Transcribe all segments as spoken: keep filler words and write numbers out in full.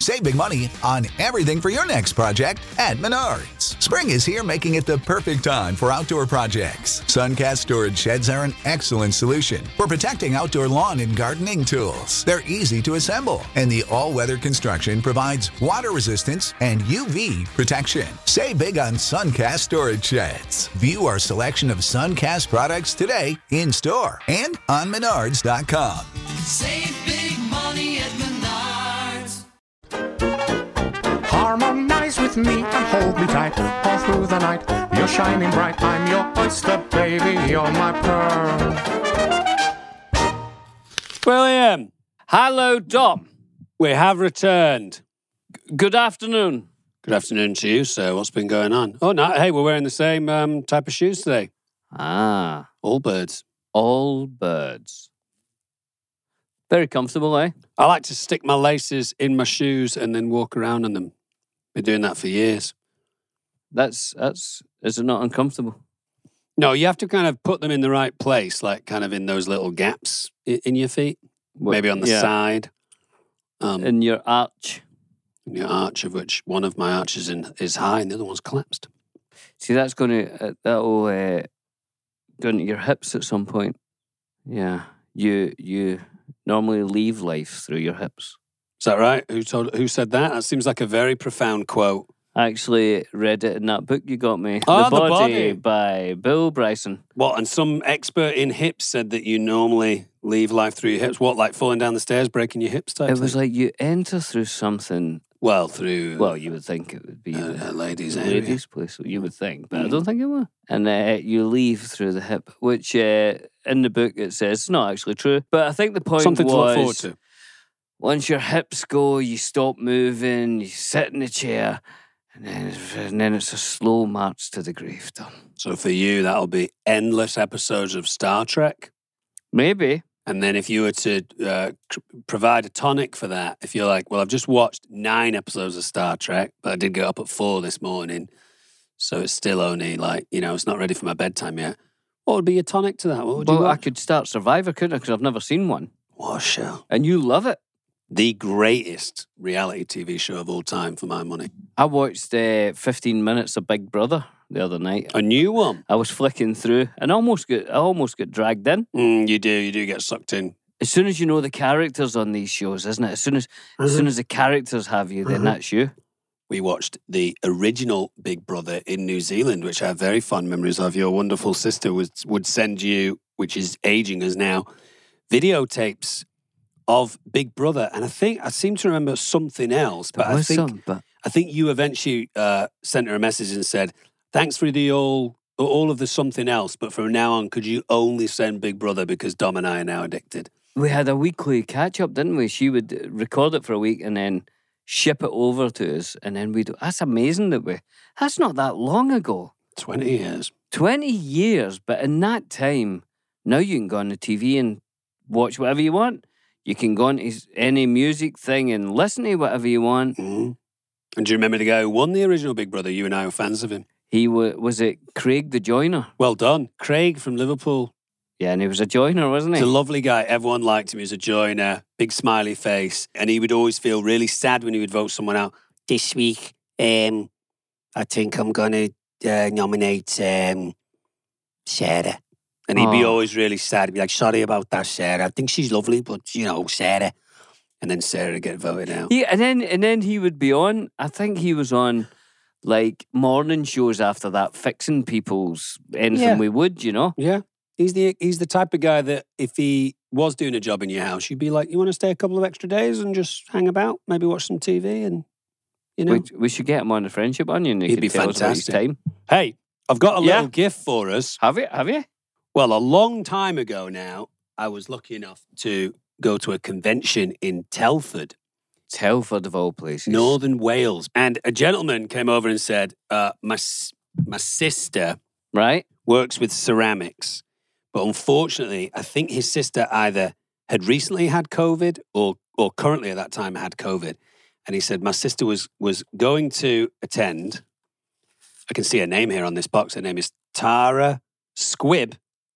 Save big money on everything for your next project at Menards. Spring is here, making it the perfect time for outdoor projects. Suncast storage sheds are an excellent solution for protecting outdoor lawn and gardening tools. They're easy to assemble, and the all-weather construction provides water resistance and U V protection. Save big on Suncast storage sheds. View our selection of Suncast products today in store and on menards dot com. Save big money at Menards. Harmonize with me and hold me tight all through the night. You're shining bright. I'm your oyster, baby. You're my pearl. William. Hello, Dom. We have returned. G- good afternoon. Good afternoon to you, sir. What's been going on? Oh, no. Hey, we're wearing the same um, type of shoes today. Ah. All birds. All birds. Very comfortable, eh? I like to stick my laces in my shoes and then walk around in them. Been doing that for years. That's, that's, is it not uncomfortable? No, you have to kind of put them in the right place, like kind of in those little gaps in, in your feet. What, Maybe on the yeah. side. Um, In your arch. in your arch, of which one of my arches in, is high and the other one's collapsed. See, that's going to, uh, that'll uh, go into your hips at some point. Yeah. You, you normally leave life through your hips. Is that right? Who told? Who said that? That seems like a very profound quote. I actually read it in that book you got me. Oh, The The Body, Body. by Bill Bryson. What? And some expert in hips said that you normally leave life through your hips. What, like falling down the stairs, breaking your hips type It was thing? like you enter through something. Well, through Well, you would think it would be a, the a ladies' area. ladies' place. You would think, but I Mm. don't think it will. And uh, you leave through the hip, which uh, in the book it says it's not actually true. But I think the point Something was to look forward to. once your hips go, you stop moving, you sit in the chair, and then and then it's a slow march to the grave, Tom. So for you, that'll be endless episodes of Star Trek. Maybe. And then if you were to uh, c- provide a tonic for that, if you're like, well, I've just watched nine episodes of Star Trek, but I did get up at four this morning, so it's still only like, you know, it's not ready for my bedtime yet. What would be your tonic to that? What would you Well, I watch? could start Survivor, couldn't I? Because I've never seen one. What a show. And you love it. The greatest reality T V show of all time for my money. I watched uh, fifteen minutes of Big Brother the other night. A new one. I was flicking through and I almost got, I almost got dragged in. Mm, you do, you do get sucked in. As soon as you know the characters on these shows, isn't it? As soon as, as soon as the characters have you, then that's you. We watched the original Big Brother in New Zealand, which I have very fond memories of. Your wonderful sister was, would send you, which is aging us now, videotapes of Big Brother. And I think, I seem to remember something else, but There I was think some, but I think you eventually uh, sent her a message and said, thanks for the all, all of the something else, but from now on, could you only send Big Brother because Dom and I are now addicted? we had a weekly catch up, didn't we? She would record it for a week and then ship it over to us, and then we'd. That's amazing that we. That's not that long ago. twenty years. Twenty years, but in that time, now you can go on the T V and watch whatever you want. You can go on to any music thing and listen to whatever you want. Mm-hmm. And do you remember the guy who won the original Big Brother? You and I were fans of him. He was, was it Craig the Joiner? Well done. Craig from Liverpool. Yeah, and he was a joiner, wasn't he? He's a lovely guy. Everyone liked him. He was a joiner, big smiley face. And he would always feel really sad when he would vote someone out. This week, um, I think I'm going to uh, nominate um, Sarah. And he'd be Oh. always really sad. He'd be like, sorry about that, Sarah. I think she's lovely, but, you know, Sarah. And then Sarah would get voted out. Yeah, and then and then he would be on. I think he was on like morning shows after that, fixing people's anything Yeah. we would, you know. Yeah. He's the he's the type of guy that if he was doing a job in your house, you'd be like, you want to stay a couple of extra days and just hang about, maybe watch some T V and, you know. We, we should get him on the Friendship Onion. He He'd could be tell us about his fantastic. time. Hey, I've got a Yeah. little gift for us. Have you? Have you? Well, a long time ago now, I was lucky enough to go to a convention in Telford, Telford of all places. Northern Wales. And a gentleman came over and said, uh, my, s- my sister Right? works with ceramics. But unfortunately, I think his sister either had recently had COVID or or currently at that time had COVID. And he said, my sister was was going to attend. I can see her name here on this box. Her name is Tara Squibb.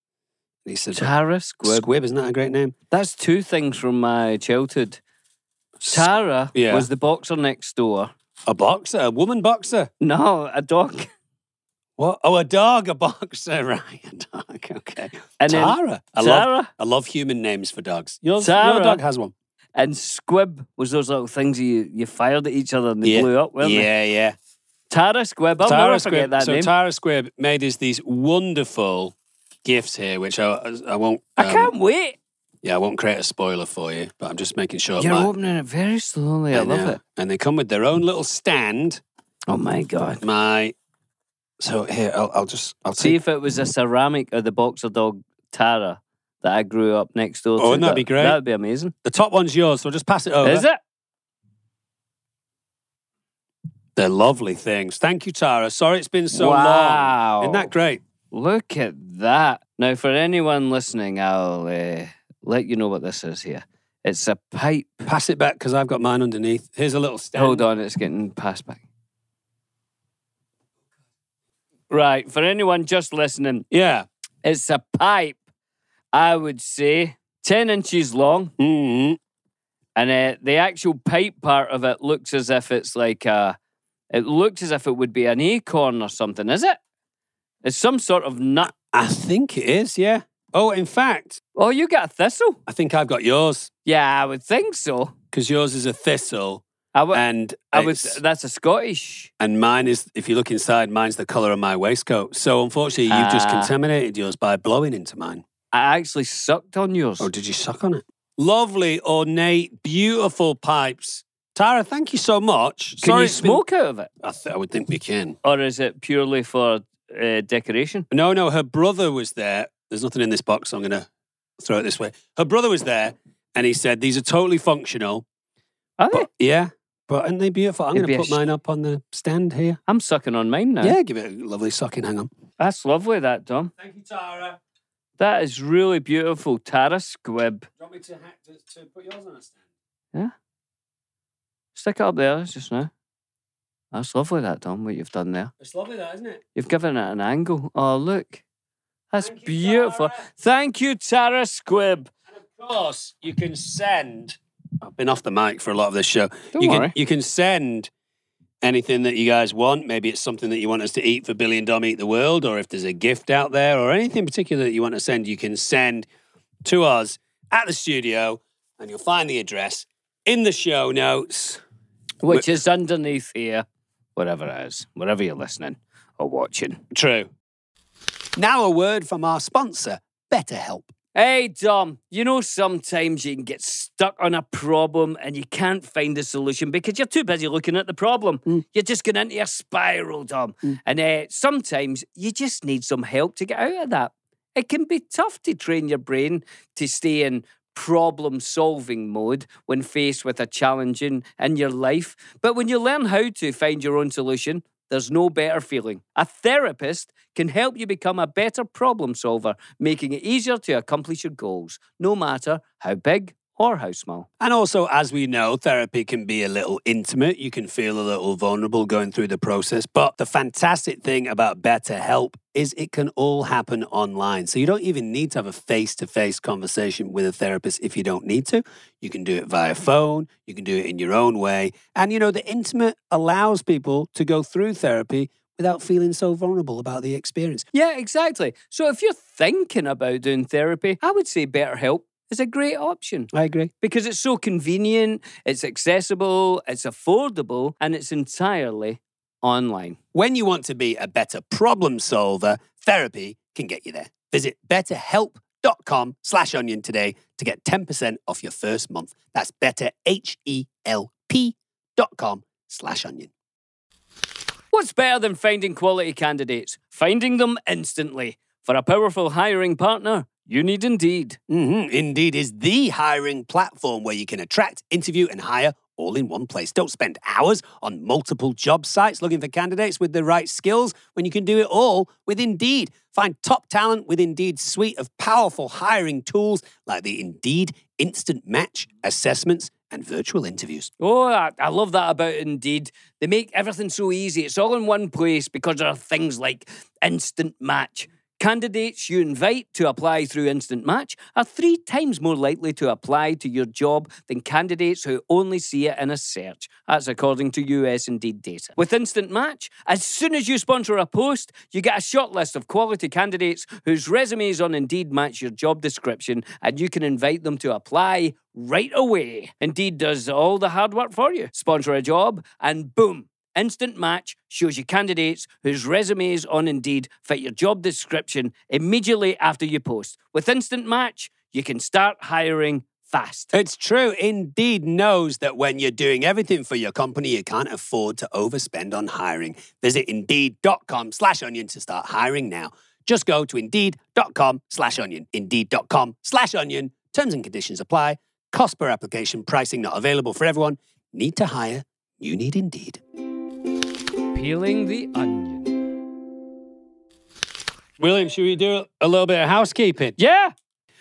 And he said, Tara Squibb. Squibb, isn't that a great name? That's two things from my childhood. Tara Yeah. was the boxer next door. A boxer? A woman boxer? No, a dog. What? Oh, a dog, a boxer, right? A dog, okay. And then Tara. I Tara love, I love human names for dogs. Yours, your Tara. dog has one. and Squib was those little things you, you fired at each other and they yeah. blew up, weren't they? Yeah, yeah. Tara Squib, I'll Tara never forget Squib. that so name. Tara Squib made us these wonderful gifts here, which I, I won't. I um, can't wait. Yeah, I won't create a spoiler for you, but I'm just making sure. You're my, opening it very slowly. I, love know. it. And they come with their own little stand. Oh my God. My, so here I'll, I'll just I'll See take. if it was a ceramic of the boxer dog Tara that I grew up next door to. Oh, wouldn't that be great? That would be amazing. The top one's yours, so just pass it over. Is it? They're lovely things. Thank you, Tara. Sorry it's been so Wow. long. Isn't that great? Look at that. Now, for anyone listening, I'll uh, let you know what this is here. It's a pipe. Pass it back because I've got mine underneath. Here's a little stand. Hold on, it's getting passed back. Right, for anyone just listening, Yeah. it's a pipe, I would say, ten inches long. Mm-hmm. And uh, the actual pipe part of it looks as if it's like a, it looks as if it would be an acorn or something, is it? It's some sort of nut. I think it is, yeah. Oh, in fact, Oh, you got a thistle? I think I've got yours Yeah, I would think so. because yours is a thistle I would, and I would, it's- that's a Scottish. and mine is, if you look inside, mine's the colour of my waistcoat. So unfortunately, you've just Ah. contaminated yours by blowing into mine. I actually sucked on yours. Oh, did you suck on it? Lovely, ornate, beautiful pipes. Tara, thank you so much. Can Sorry you it's been- smoke out of it? I, th- I would think we can. Or is it purely for uh, decoration? No, no, her brother was there. There's nothing in this box, so I'm going to throw it this way. Her brother was there, and he said, these are totally functional. Are they? But, yeah, but aren't they beautiful? I'm It'd going be to a put sh- mine up on the stand here. I'm sucking on mine now. Yeah, give it a lovely sucking. Hang on. That's lovely, that, Tom. Thank you, Tara. That is really beautiful. Tara Squib. Do you want me to, hack to, to put yours on a stand? Stick it up there just now. That's lovely, that, Tom, what you've done there. It's lovely, that, isn't it? You've given it an angle. Oh, look. That's Thank you, beautiful. Tara. Thank you, Tara Squib. And of course, you can send. I've been off the mic for a lot of this show. Don't you worry. can you can send anything that you guys want. Maybe it's something that you want us to eat for Billy and Dom Eat the World, or if there's a gift out there, or anything particular that you want to send, you can send to us at the studio, and you'll find the address in the show notes. Which is underneath here. Whatever it is. Wherever you're listening or watching. True. Now a word from our sponsor, BetterHelp. Hey, Dom, you know sometimes you can get stuck on a problem and you can't find a solution because you're too busy looking at the problem. Mm. You're just going into a spiral, Dom. And uh, sometimes you just need some help to get out of that. It can be tough to train your brain to stay in problem-solving mode when faced with a challenge in, in your life. But when you learn how to find your own solution, there's no better feeling. A therapist can help you become a better problem solver, making it easier to accomplish your goals, no matter how big or how small. And also, as we know, therapy can be a little intimate. You can feel a little vulnerable going through the process. But the fantastic thing about BetterHelp is it can all happen online. So you don't even need to have a face-to-face conversation with a therapist if you don't need to. You can do it via phone. You can do it in your own way. And, you know, the intimate allows people to go through therapy without feeling so vulnerable about the experience. Yeah, exactly. So if you're thinking about doing therapy, I would say BetterHelp is a great option. I agree. Because it's so convenient, it's accessible, it's affordable, and it's entirely online. When you want to be a better problem solver, therapy can get you there. Visit betterhelp.com slash onion today to get ten percent off your first month. That's betterhelp.com slash onion. What's better than finding quality candidates? Finding them instantly. For a powerful hiring partner, you need Indeed. Mm-hmm. Indeed is the hiring platform where you can attract, interview, and hire all in one place. Don't spend hours on multiple job sites looking for candidates with the right skills when you can do it all with Indeed. Find top talent with Indeed's suite of powerful hiring tools like the Indeed Instant Match assessments and virtual interviews. Oh, I, I love that about Indeed. They make everything so easy. It's all in one place because there are things like Instant Match. Candidates you invite to apply through Instant Match are three times more likely to apply to your job than candidates who only see it in a search. That's according to U S Indeed data. With Instant Match, as soon as you sponsor a post, you get a short list of quality candidates whose resumes on Indeed match your job description, and you can invite them to apply right away. Indeed does all the hard work for you. Sponsor a job, and boom, Instant Match shows you candidates whose resumes on Indeed fit your job description immediately after you post. With Instant Match, you can start hiring fast. It's true. Indeed knows that when you're doing everything for your company, you can't afford to overspend on hiring. Visit Indeed.com slash onion to start hiring now. Just go to Indeed.com slash onion. Indeed.com slash onion. Terms and conditions apply. Cost per application. Pricing not available for everyone. Need to hire? You need Indeed. Peeling the onion. William, should we do a little bit of housekeeping? Yeah.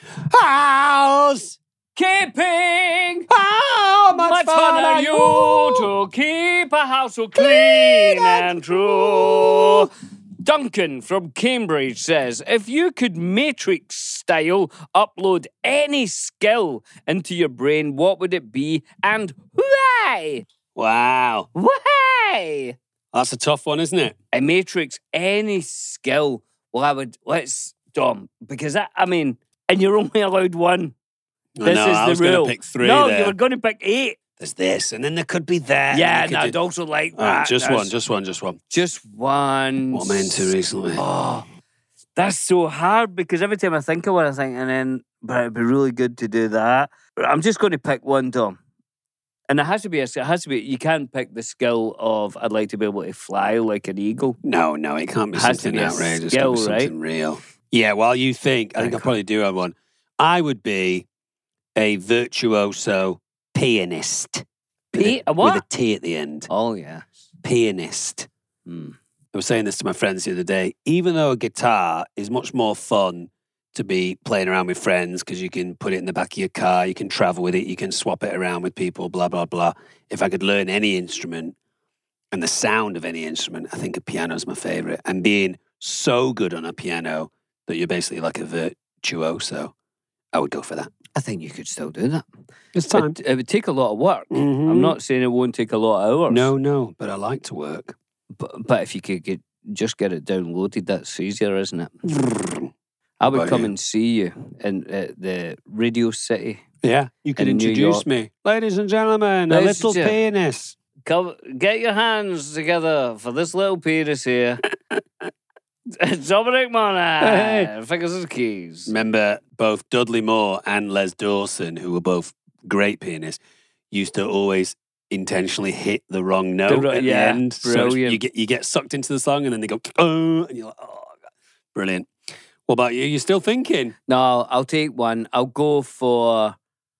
House! Keeping. How much, Much fun are you to keep a house so clean and true? Duncan from Cambridge says, if you could Matrix style upload any skill into your brain, what would it be and why? Wow. Why? That's a tough one, isn't it? A Matrix any skill. Well, I would, let's, Dom, because I, I mean, and you're only allowed one. I This know, is I the was rule. going to pick three no, there. you were going to pick eight. There's this, and then there could be that. Yeah, and and you I'd could also like do... All right, that. just That's- one, just one, just one. Just one. What am I into recently? Oh, that's so hard because every time I think of one, I think, and then, but it'd be really good to do that. I'm just going to pick one, Dom. And it has to be, a, it has to be, you can't pick the skill of, I'd like to be able to fly like an eagle. No, no, it can't be It has to something be a outrageous. skill, It can't be right? something real. Yeah, while you think, I think I probably do have one. I would be a virtuoso pianist. With P- a, a what? With a T at the end. Oh, yeah. Pianist. Hmm. I was saying this to my friends the other day. Even though a guitar is much more fun to be playing around with friends because you can put it in the back of your car, you can travel with it, you can swap it around with people, blah, blah, blah. If I could learn any instrument and the sound of any instrument, I think a piano's my favourite. And being so good on a piano that you're basically like a virtuoso, I would go for that. I think you could still do that. It's It, it would take a lot of work. Mhm. I'm not saying it won't take a lot of hours. No, no, but I like to work. But, but if you could get, just get it downloaded, that's easier, isn't it? I would about come you? and see you in uh, the Radio City. Yeah, you can In New introduce York. me. Ladies and gentlemen, a Ladies little and gen- pianist. Come, get your hands together for this little penis here. Dominic Monaghan, fingers and keys. Remember, both Dudley Moore and Les Dawson, who were both great pianists, used to always intentionally hit the wrong note ro- at yeah, the end. So it's- brilliant. you get you get sucked into the song, and then they go, oh, and you're like, oh, God. Brilliant. What about you? You still thinking? No, I'll take one. I'll go for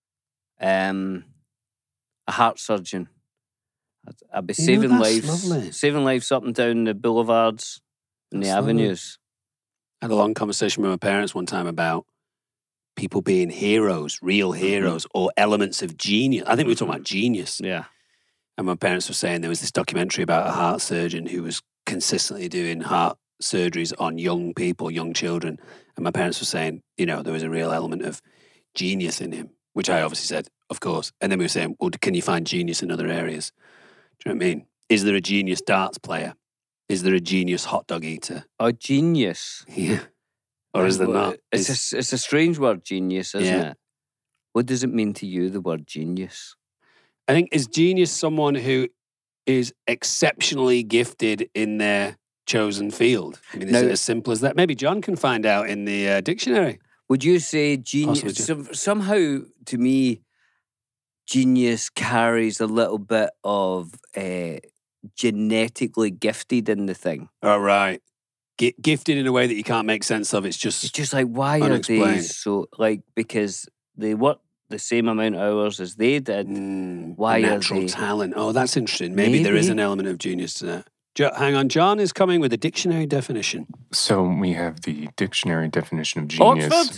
um, a heart surgeon. I'd, I'd be You know, saving that's lives, lovely. saving lives up and down the boulevards and the That's lovely. avenues. I had a long conversation with my parents one time about people being heroes, real heroes, or elements of genius. I think we were talking about genius. Yeah. And my parents were saying there was this documentary about a heart surgeon who was consistently doing heart surgeries on young people, young children. And my parents were saying, you know, there was a real element of genius in him, which I obviously said, of course. And then we were saying, well, can you find genius in other areas? Do you know what I mean? Is there a genius darts player? Is there a genius hot dog eater? A genius. Yeah. Or is there Well, not? It's Is- a, it's a strange word, genius, isn't Yeah. it? What does it mean to you, the word genius? I think is genius someone who is exceptionally gifted in their chosen field? I mean, is Now- it as simple as that? Maybe John can find out in the uh, dictionary. Would you say genius? Possibly, Some, somehow, to me, genius carries a little bit of uh, genetically gifted in the thing. Oh, right. G- gifted in a way that you can't make sense of. It's It's just, just like, why are they Unexplained. so, like, because they work the same amount of hours as they did. mm, Why a are natural they- talent. Oh, that's interesting. Maybe, there is Maybe. an element of genius to that. Jo- hang on, John is coming with a dictionary definition. So we have the dictionary definition of genius. Oxford?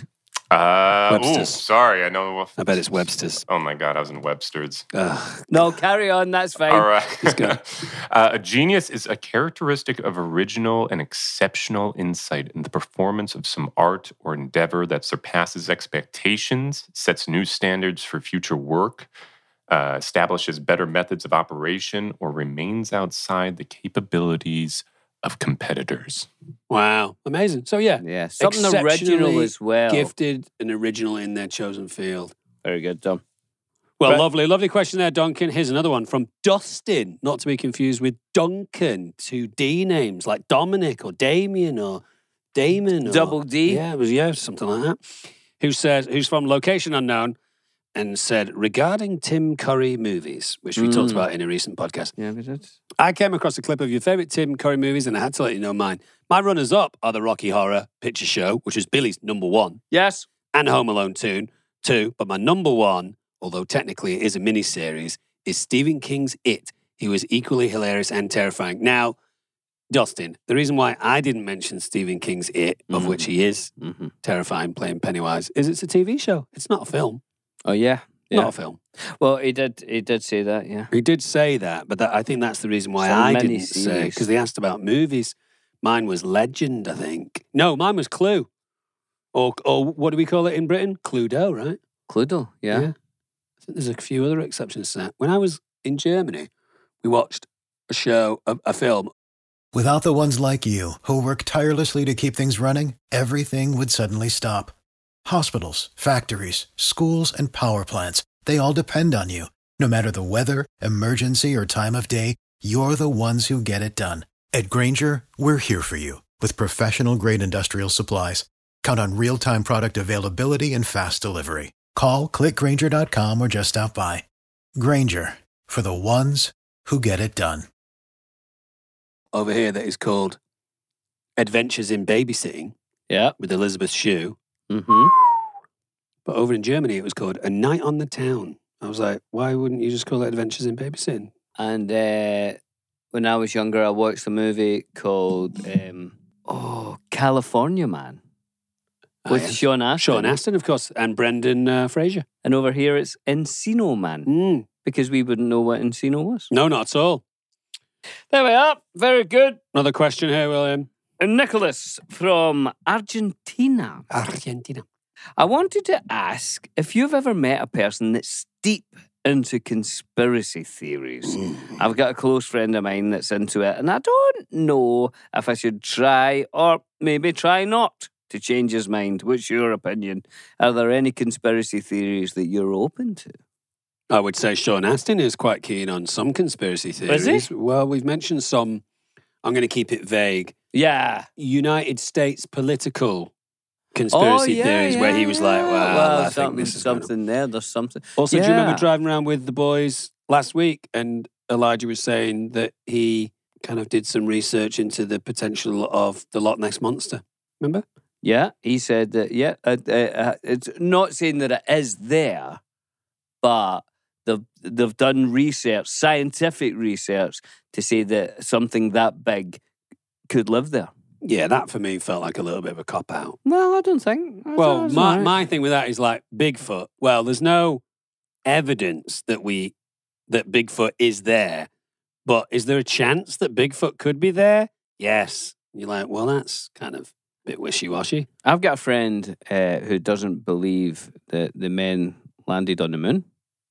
Uh, ooh, Webster's. sorry, I know. I bet it's Webster's. Oh my God, I was in Webster's. Ugh. No, carry on. That's fine. All right. go. uh, a genius is a characteristic of original and exceptional insight in the performance of some art or endeavor that surpasses expectations, sets new standards for future work, uh, establishes better methods of operation, or remains outside the capabilities of competitors. Wow. Amazing. So, yeah. Yeah, something original Exceptionally as well. Gifted and original in their chosen field. Very good, Tom. Well, Right. lovely, lovely question there, Duncan. Here's another one from Dustin, not to be confused with Duncan. Two D names like Dominic or Damien or Damon. Or, Double D? Yeah, it was yeah, something like that. Who says who's from location unknown and said regarding Tim Curry movies, which we talked Mm. about in a recent podcast. Yeah, we did. I came across a clip of your favorite Tim Curry movies, and I had to let you know mine. My runners up are the Rocky Horror Picture Show, which was Billy's number one, Yes. and Home Alone two, two. But my number one, although technically it is a miniseries, is Stephen King's It. He was equally hilarious and terrifying. Now, Dustin, the reason why I didn't mention Stephen King's It, of Mhm. which he is Mm-hmm. terrifying playing Pennywise, is it's a T V show. It's not a film. Oh, yeah. Yeah. Not a film. Well, he did. He did say that. Yeah. He did say that, but that, I think that's the reason why Some I mini didn't say, series. because they asked about movies. Mine was Legend, I think. No, mine was Clue. Or, or what do we call it in Britain? Cluedo, right? Cluedo. Yeah. I think there's a few other exceptions to that. When I was in Germany, we watched a show, a, a film. Without the ones like you, who work tirelessly to keep things running, everything would suddenly stop. Hospitals, factories, schools, and power plants, they all depend on you. No matter the weather, emergency, or time of day, you're the ones who get it done. At Grainger, we're here for you with professional-grade industrial supplies. Count on real-time product availability and fast delivery. Call, click Grainger dot com, or just stop by. Grainger, for the ones who get it done. Over here that is called Adventures in Babysitting Yeah. with Elizabeth Shue. Mm-hmm. But over in Germany, it was called A Night on the Town. I was like, why wouldn't you just call it Adventures in Babysitting? And uh, when I was younger, I watched a movie called um, Oh California Man Ah, with yes. Sean Astin. Sean Astin, of course, and Brendan uh, Fraser. And over here, it's Encino Man Mm. because we wouldn't know what Encino was. No, not at all. There we are. Very good. Another question here, William. And Nicholas from Argentina. Argentina. I wanted to ask if you've ever met a person that's deep into conspiracy theories. I've got a close friend of mine that's into it, and I don't know if I should try or maybe try not to change his mind. What's your opinion? Are there any conspiracy theories that you're open to? I would say Sean Astin is quite keen on some conspiracy theories. Is he? Well, we've mentioned some. I'm going to keep it vague. Yeah. United States political conspiracy oh, yeah, theories where he yeah, was like, yeah. well, well I think something, this is going to... something there. There's something. Also, do you remember Yeah. driving around with the boys last week and Elijah was saying that he kind of did some research into the potential of the Loch Ness Monster? Remember? Yeah, he said that, yeah, uh, uh, uh, it's not saying that it is there, but they've, they've done research, scientific research, to say that something that big could live there. Yeah, that for me felt like a little bit of a cop-out. Well, I don't think. I Well, thought it was my, all right. my thing with that is like Bigfoot. Well, there's no evidence that we that Bigfoot is there, but is there a chance that Bigfoot could be there? Yes. You're like, well, that's kind of a bit wishy-washy. I've got a friend uh, who doesn't believe that the men landed on the moon.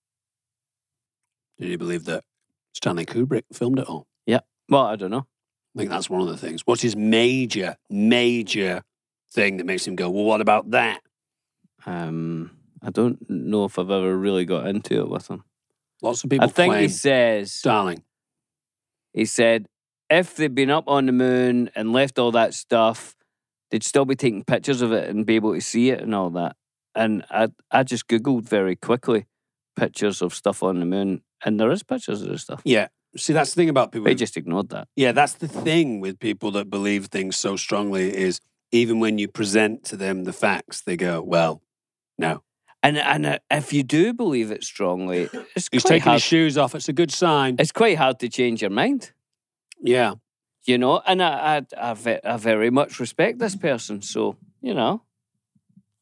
Did you believe that Stanley Kubrick filmed it all? Well, I don't know. I think that's one of the things. What's his major, major thing that makes him go, well, what about that? Um, I don't know if I've ever really got into it with him. Lots of people I think claim, he says, darling, he said, if they'd been up on the moon and left all that stuff, they'd still be taking pictures of it and be able to see it and all that. And I, I just Googled very quickly pictures of stuff on the moon, and there is pictures of the stuff. yeah. See, that's the thing about people. They just ignored that. Yeah, that's the thing with people that believe things so strongly is even when you present to them the facts, they go, well, no. And and uh, if you do believe it strongly, it's He's quite taking hard. his shoes off. It's a good sign. It's quite hard to change your mind, Yeah. you know. And I I, I, ve- I very much respect this person, so you know.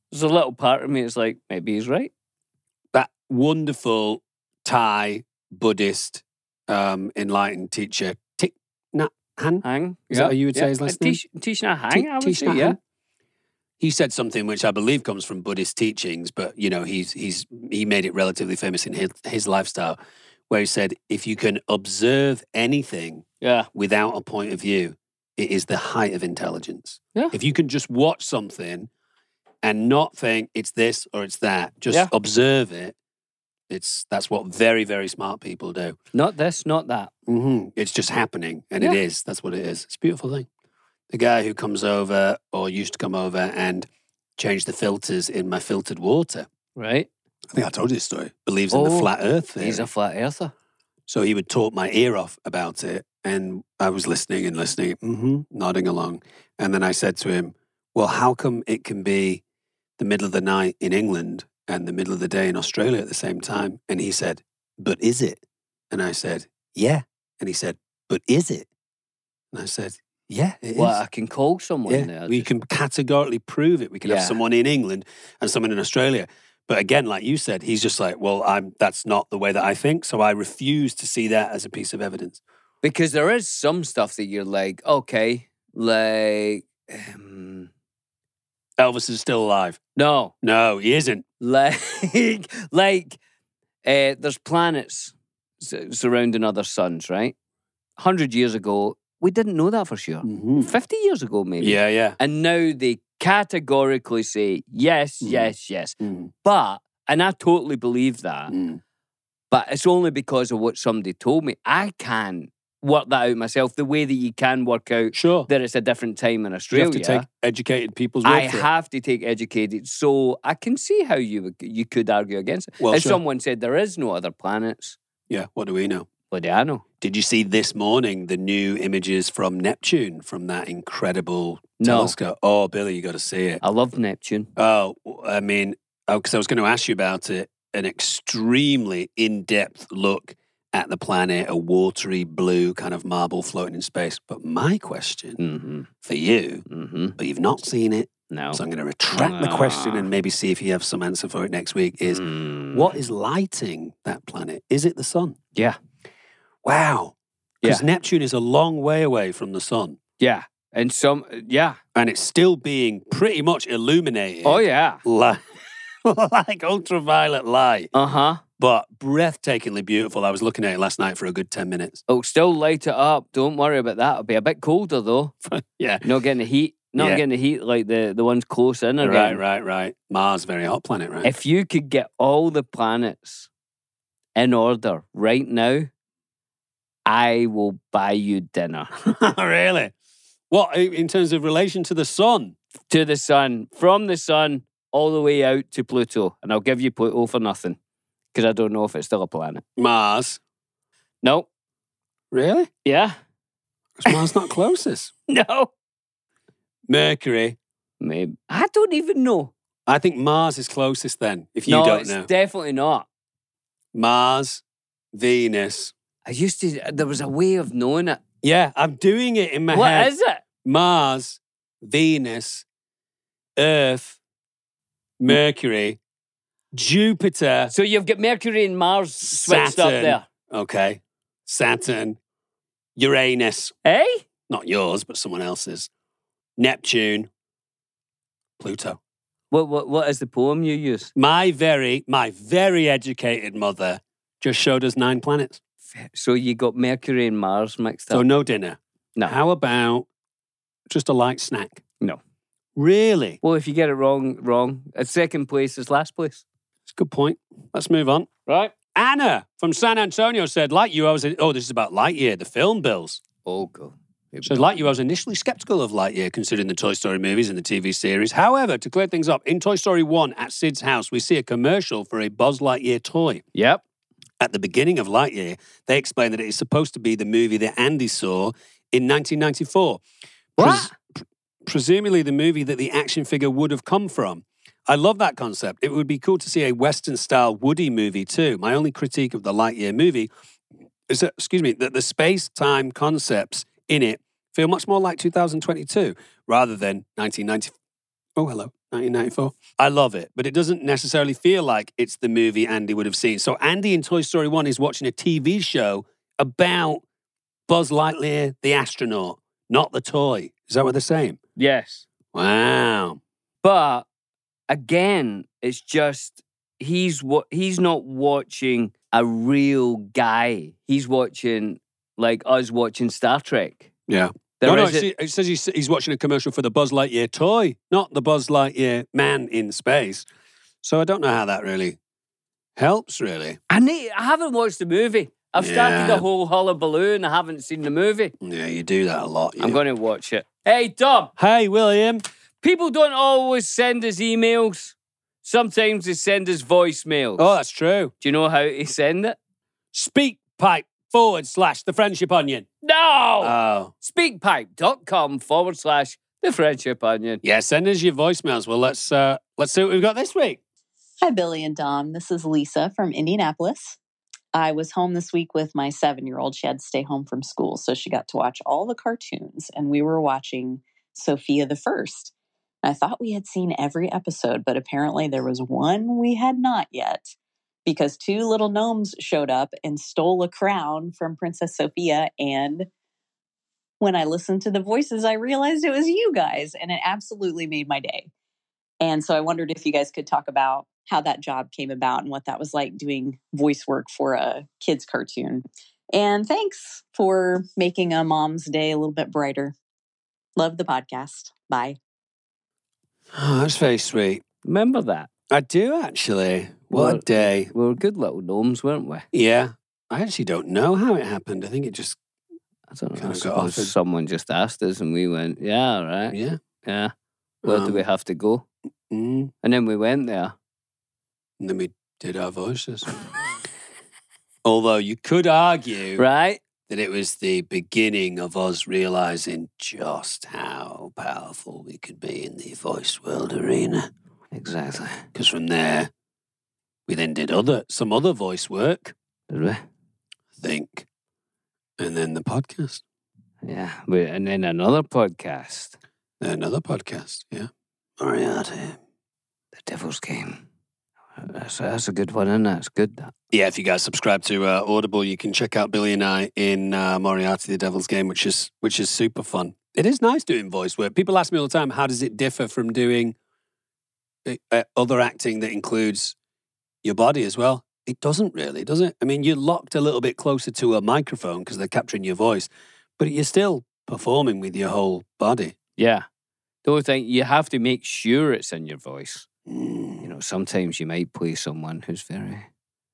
There's a little part of me that's like, maybe he's right. That wonderful Thai Buddhist um, enlightened teacher, Thich Nhat Hanh. Hang. Is that how you would say his last name? Tish, Tish Nhat Hang, I would Thich say, Nhat yeah. Hanh. He said something which I believe comes from Buddhist teachings, but you know, he's he's he made it relatively famous in his, his lifestyle, where he said, if you can observe anything Yeah. without a point of view, it is the height of intelligence. Yeah. If you can just watch something and not think it's this or it's that, just Yeah. observe it, it's that's what very, very smart people do. Not this, not that. Mm-hmm. It's just happening, and Yeah. it is. That's what it is. It's a beautiful thing. The guy who comes over or used to come over and change the filters in my filtered water. Right? I think I told you this story. Believes in the Oh, flat earth theory. He's a flat earther. So he would talk my ear off about it. And I was listening and listening, mm-hmm, nodding along. And then I said to him, well, how come it can be the middle of the night in England and the middle of the day in Australia at the same time? And he said, but is it? And I said, yeah. And he said, but is it? And I said, yeah, it is. Well, I can call someone Yeah, there. we just- can categorically prove it. We can Yeah. have someone in England and someone in Australia. But again, like you said, he's just like, well, I'm. That's not the way that I think. So I refuse to see that as a piece of evidence. Because there is some stuff that you're like, okay, like, um, Elvis is still alive. no, No, he isn't. like, like, uh, there's planets s- surrounding other suns, right? one hundred years ago, we didn't know that for sure. fifty years ago, maybe. Yeah, yeah. And now they categorically say, yes, Mhm. yes, yes. Mm, But, and I totally believe that, mm. but it's only because of what somebody told me. I can work that out myself, the way that you can work out Sure. that it's a different time in You Australia. have to take educated people's word I for it. have to take educated, so I can see how you would- you could argue against it. Well, if sure. someone said there is no other planets, Yeah, what do we know? what do I know? Did you see this morning the new images from Neptune from that incredible No. telescope? Oh, Billy, you got to see it. I love Neptune. Oh, I mean, because I was going to ask you about it. An extremely in-depth look at the planet, a watery blue kind of marble floating in space. But my question Mm-hmm. for you, Mm-hmm. but you've not seen it, No. so I'm going to retract my question and maybe see if you have some answer for it next week, is Mm. what is lighting that planet? Is it the sun? Yeah. Wow. Because Yeah. Neptune is a long way away from the sun. Yeah. And some, yeah. And it's still being pretty much illuminated. Oh, yeah. Like, like ultraviolet light. Uh-huh. But breathtakingly beautiful. I was looking at it last night for a good ten minutes. It'll still light it up. Don't worry about that. It'll be a bit colder, though. Yeah. Not getting the heat. Not Yeah. getting the heat like the, the ones close in are Right, getting. right, right. Mars, very hot planet, right? If you could get all the planets in order right now, I will buy you dinner. Really? What, in terms of relation to the sun? To the sun, from the sun all the way out to Pluto. And I'll give you Pluto for nothing. Because I don't know if it's still a planet. Mars. No. Really? Yeah. Because Mars not closest. No. Mercury. Maybe. I don't even know. I think Mars is closest then, if you no, don't it's know. definitely not. Mars, Venus. I used to, there was a way of knowing it. Yeah, I'm doing it in my What head. is it? Mars, Venus, Earth, Mercury, Jupiter, So you've got Mercury and Mars switched up Saturn. there. okay, Saturn, Uranus, Eh? not yours, but someone else's, Neptune, Pluto. What, what, what is the poem you use? My very, my very educated mother just showed us nine planets. So you got Mercury and Mars mixed So up? no dinner. No. How about just a light snack? No. Really? Well, if you get it wrong, wrong. At second place is last place. That's a good point. Let's move on. Right? Anna from San Antonio said, like you, I was, oh, this is about Lightyear, the film, Bills. Oh, go. So like you, I was initially skeptical of Lightyear, considering the Toy Story movies and the T V series. However, to clear things up, in Toy Story one at Sid's house, we see a commercial for a Buzz Lightyear toy. Yep. At the beginning of Lightyear, they explain that it is supposed to be the movie that Andy saw in nineteen ninety-four. What? Pres- presumably the movie that the action figure would have come from. I love that concept. It would be cool to see a Western-style Woody movie too. My only critique of the Lightyear movie is that, excuse me, that the space-time concepts in it feel much more like two thousand twenty-two rather than nineteen ninety. Oh, hello, nineteen ninety-four. I love it, but it doesn't necessarily feel like it's the movie Andy would have seen. So Andy in Toy Story one is watching a T V show about Buzz Lightyear, the astronaut, not the toy. Is that what they're saying? Yes. Wow. But again, it's just he's what he's not watching a real guy. He's watching like us watching Star Trek. Yeah. There no, no, is it, a- it says he's, he's watching a commercial for the Buzz Lightyear toy, not the Buzz Lightyear man in space. So I don't know how that really helps, really. I need. I haven't watched the movie. I've started Yeah. the whole hullabaloo and I haven't seen the movie. Yeah, you do that a lot. I'm you. going to watch it. Hey, Dom. Hey, William. People don't always send us emails. Sometimes they send us voicemails. Oh, that's true. Do you know how to send it? Speakpipe forward slash the friendship onion. No! Oh. Speakpipe.com forward slash the friendship onion. Yeah, send us your voicemails. Well, let's uh, let's see what we've got this week. Hi, Billy and Dom. This is Lisa from Indianapolis. I was home this week with my seven-year-old. She had to stay home from school, so she got to watch all the cartoons, and we were watching Sophia the First. I thought we had seen every episode, but apparently there was one we had not yet, because two little gnomes showed up and stole a crown from Princess Sophia, and when I listened to the voices, I realized it was you guys, and it absolutely made my day. And so I wondered if you guys could talk about how that job came about and what that was like doing voice work for a kid's cartoon. And thanks for making a mom's day a little bit brighter. Love the podcast. Bye. Oh, that's very sweet. Remember that? I do, actually. What Well- a day. We were good little gnomes, weren't we? Yeah. I actually don't know how it happened. I think it just, I don't know. Kinda I got suppose offered. someone just asked us and we went, yeah, all right. yeah. Yeah. Where do Um, we have to go? Mm. And then we went there. And then we did our voices. Although you could argue Right? that it was the beginning of us realizing just how powerful we could be in the voice world arena. Exactly. Because from there, we then did other some other voice work, Did we? I think. And then the podcast. Yeah. We, and then another podcast, Another podcast, yeah. Moriarty. The Devil's Game. That's, that's a good one, isn't it? It's good, that. Yeah, if you guys subscribe to uh, Audible, you can check out Billy and I in uh, Moriarty, the Devil's Game, which is which is super fun. It is nice doing voice work. People ask me all the time, how does it differ from doing uh, other acting that includes your body as well? It doesn't really, does it? I mean, you're locked a little bit closer to a microphone because they're capturing your voice, but you're still performing with your whole body. Yeah. The only thing, you have to make sure it's in your voice. Mm. You know, sometimes you might play someone who's very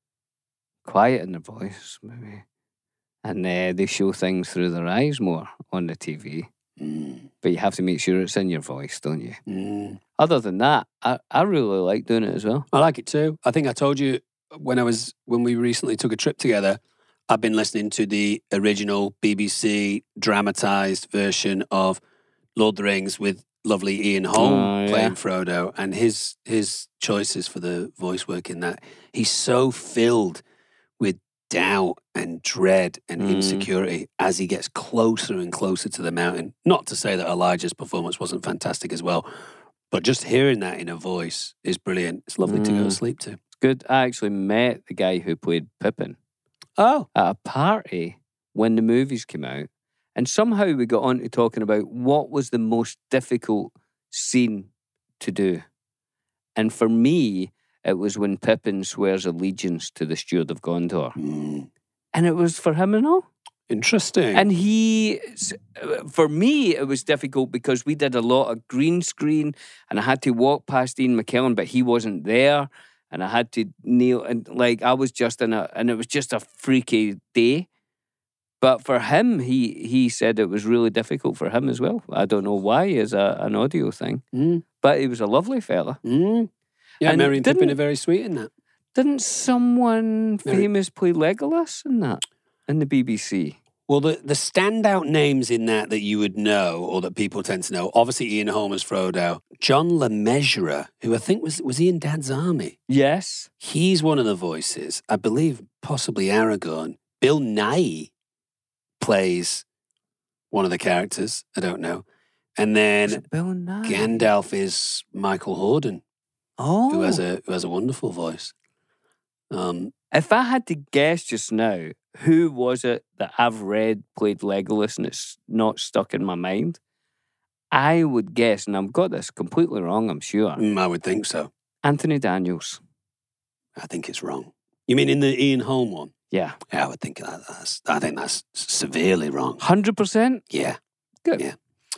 quiet in their voice, maybe. And uh, they show things through their eyes more on the T V. Mm. But you have to make sure it's in your voice, don't you? Mm. Other than that, I, I really like doing it as well. I like it too. I think I told you when I was when we recently took a trip together, I've been listening to the original B B C dramatized version of Lord of the Rings with lovely Ian Holm Oh, yeah. playing Frodo, and his his choices for the voice work in that. He's so filled with doubt and dread and Mm. insecurity as he gets closer and closer to the mountain. Not to say that Elijah's performance wasn't fantastic as well, but just hearing that in a voice is brilliant. It's lovely to go to Mm. sleep to. Good. I actually met the guy who played Pippin Oh, at a party when the movies came out. And somehow we got on to talking about what was the most difficult scene to do. And for me, it was when Pippin swears allegiance to the Steward of Gondor. mm, And it was for him and all. interesting. And he, for me, it was difficult because we did a lot of green screen and I had to walk past Ian McKellen, but he wasn't there. And I had to kneel and like I was just in a, and it was just a freaky day. But for him, he he said it was really difficult for him as well. I don't know why, as a, an audio thing. Mm, But he was a lovely fella. mm. Yeah, And Mary and Pippin didn't- are very sweet in that. Didn't someone Very- famous play Legolas in that? In the B B C? Well, the, the standout names in that that you would know or that people tend to know, obviously Ian Holm as Frodo, John LeMessurier, who I think was, was he in Dad's Army? Yes. He's one of the voices. I believe possibly Aragorn. Bill Nighy plays one of the characters. I don't know. And Was then it Bill Nye? Gandalf is Michael Horden, Oh. who has a who has a wonderful voice. Um, If I had to guess just now, who was it that I've read played Legolas and it's not stuck in my mind? I would guess, and I've got this completely wrong, I'm sure, mm, I would think so. Anthony Daniels. I think it's wrong. You mean in the Ian Holm one? Yeah. Yeah, I would think that, that's. I think that's severely wrong. one hundred percent? Yeah. Good. Yeah.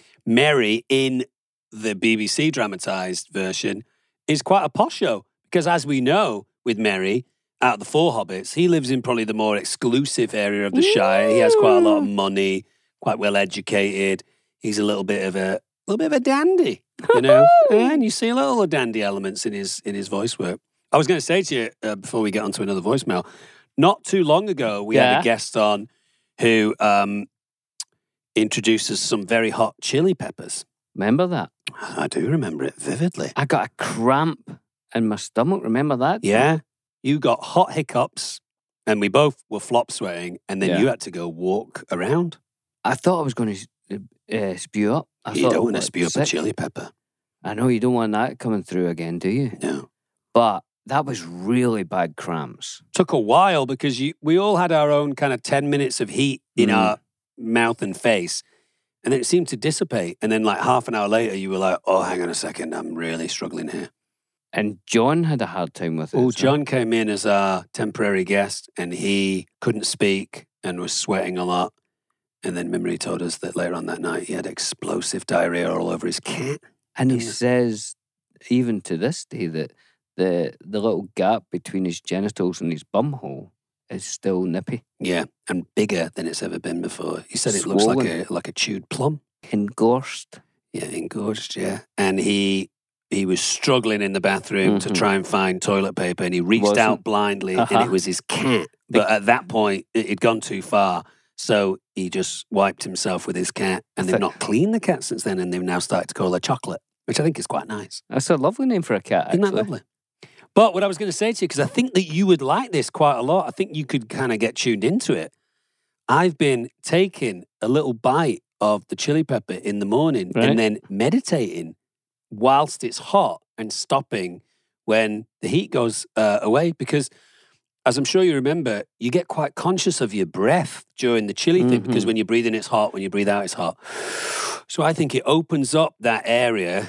Mary in the B B C dramatised version is quite a posh show because, as we know, with Mary, out of the four hobbits, he lives in probably the more exclusive area of the Shire. He has quite a lot of money, quite well educated. He's a little bit of a little bit of a dandy, you know. And you see a little of dandy elements in his in his voice work. I was going to say to you uh, before we get on to another voicemail, not too long ago we Yeah. had a guest on who um, introduced us some very hot chili peppers. Remember that? I do remember it vividly. I got a cramp in my stomach. Remember that? Yeah, you got hot hiccups, and we both were flop sweating, and then Yeah. you had to go walk around. I thought I was going to uh, spew up. I you thought don't I want to was spew up a sick. chili pepper. I know you don't want that coming through again, do you? No. But that was really bad cramps. Took a while because you, we all had our own kind of ten minutes of heat in Mm. our mouth and face. And then it seemed to dissipate. And then like half an hour later, you were like, oh, hang on a second. I'm really struggling here. And John had a hard time with it. Oh, as well. John came in as our temporary guest and he couldn't speak and was sweating a lot. And then Mimri told us that later on that night, he had explosive diarrhea all over his cat. And he Yeah. says, even to this day, that the the little gap between his genitals and his bumhole is still nippy. Yeah, and bigger than it's ever been before. He said it looks like Swollen. a like a chewed plum. Engorged. Yeah, engorged, yeah. And he he was struggling in the bathroom to Mhm. try and find toilet paper and he reached Wasn't- out blindly and Uh-huh. it was his cat. But at that point, it had gone too far. So he just wiped himself with his cat and I they've thi- not cleaned the cat since then and they've now started to call her Chocolate, which I think is quite nice. That's a lovely name for a cat, Isn't actually. that lovely? But what I was going to say to you, because I think that you would like this quite a lot, I think you could kind of get tuned into it. I've been taking a little bite of the chili pepper in the morning Right. and then meditating whilst it's hot and stopping when the heat goes uh, away. Because as I'm sure you remember, you get quite conscious of your breath during the chili thing because Mhm. when you breathe in, it's hot. When you breathe out, it's hot. So I think it opens up that area.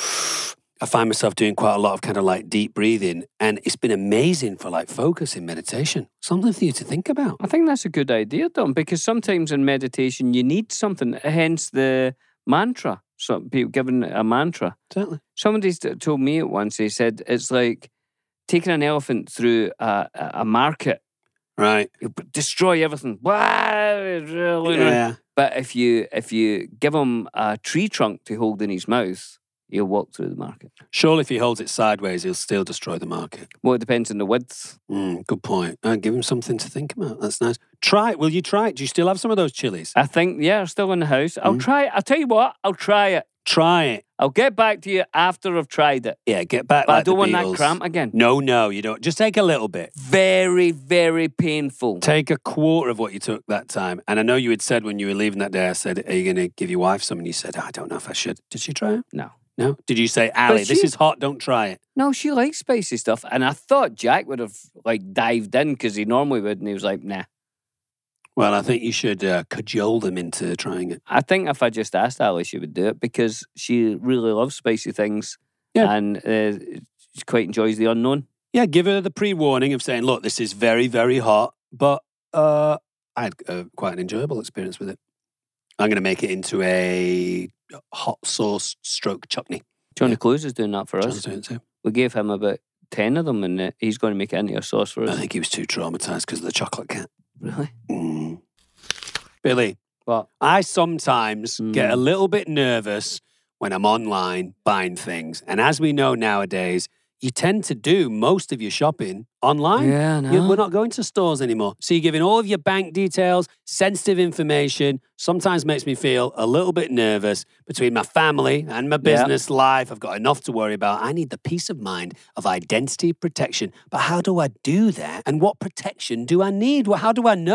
I find myself doing quite a lot of kind of like deep breathing, and it's been amazing for like focus in meditation. Something for you to think about. I think that's a good idea, Dom, because sometimes in meditation you need something, hence the mantra. Some people given a mantra. Certainly. Somebody t- told me it once, they said it's like taking an elephant through a, a a market. Right. You b- destroy everything. But Yeah. if you if you give him a tree trunk to hold in his mouth, he'll walk through the market. Surely if he holds it sideways, he'll still destroy the market. Well, it depends on the width. Mm, good point. Uh, give him something to think about. That's nice. Try it. Will you try it? Do you still have some of those chilies? I think, yeah, still in the house. I'll Mm. try it. I'll tell you what, I'll try it. Try it. I'll get back to you after I've tried it. Yeah, get back But like I don't the want that Beatles. cramp again. No, no, you don't. Just take a little bit. Very, very painful. Take a quarter of what you took that time. And I know you had said when you were leaving that day, I said, are you going to give your wife some? And you said, I don't know if I should. Did she try it? No. No? Did you say, Ali, this she- is hot, don't try it? No, she likes spicy stuff. And I thought Jack would have like dived in because he normally would. And he was like, nah. Well, I think you should uh, cajole them into trying it. I think if I just asked Ali, she would do it because she really loves spicy things. Yeah. And uh, she quite enjoys the unknown. Yeah, give her the pre-warning of saying, look, this is very, very hot, but uh, I had uh, quite an enjoyable experience with it. I'm going to make it into a hot sauce stroke chutney. Johnny Yeah. Clues is doing that for John's us. doing it too. We gave him about ten of them and uh, he's going to make it into a sauce for I us. think he was too traumatized because of the chocolate cat. Really? Mm. Billy, What? I sometimes get a Mm. little bit nervous when I'm online buying things. And as we know nowadays, you tend to do most of your shopping online. Yeah, no. You- We're not going to stores anymore. So you're giving all of your bank details, sensitive information, sometimes makes me feel a little bit nervous between my family and my business life. I've got enough to worry about. I need the peace of mind of identity protection. But how do I do that? And what protection do I need? Well, how do I know?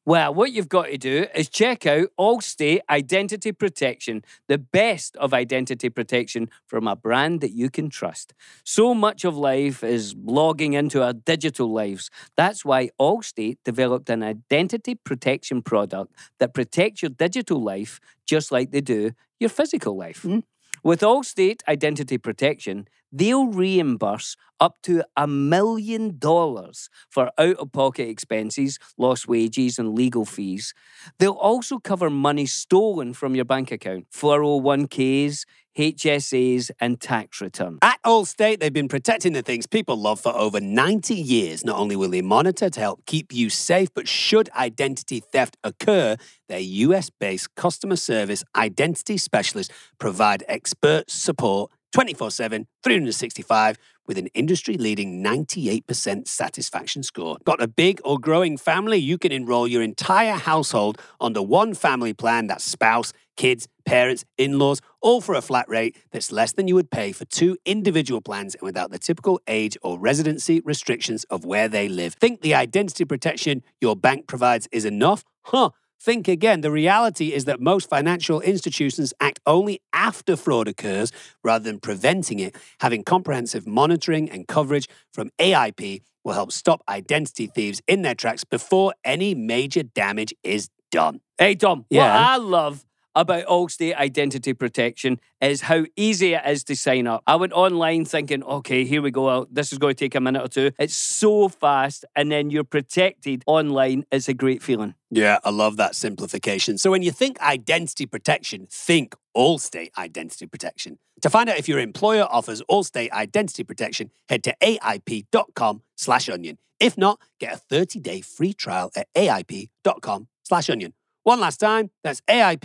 Well, what you've got to do is check out Allstate Identity Protection, the best of identity protection from a brand that you can trust. So much of life is logging into our digital lives. That's why Allstate developed an identity protection product that protects your digital life just like they do your physical life. Mm. With Allstate Identity Protection, they'll reimburse up to a million dollars for out-of-pocket expenses, lost wages, and legal fees. They'll also cover money stolen from your bank account, four oh one k's, H S A's, and tax returns. At Allstate, they've been protecting the things people love for over ninety years. Not only will they monitor to help keep you safe, but should identity theft occur, their U S-based customer service identity specialists provide expert support twenty-four seven, three hundred sixty-five with an industry-leading ninety-eight percent satisfaction score. Got a big or growing family? You can enroll your entire household under one family plan. That's spouse, kids, parents, in-laws, all for a flat rate that's less than you would pay for two individual plans and without the typical age or residency restrictions of where they live. Think the identity protection your bank provides is enough? Huh. Think again. The reality is that most financial institutions act only after fraud occurs rather than preventing it. Having comprehensive monitoring and coverage from A I P will help stop identity thieves in their tracks before any major damage is done. Hey, Tom, Yeah. what I love about Allstate Identity Protection is how easy it is to sign up. I went online thinking, okay, here we go. This is going to take a minute or two. It's so fast, and then you're protected online. It's a great feeling. Yeah, I love that simplification. So when you think identity protection, think Allstate Identity Protection. To find out if your employer offers Allstate Identity Protection, head to aip.com slash onion. If not, get a thirty-day free trial at aip.com slash onion. One last time, that's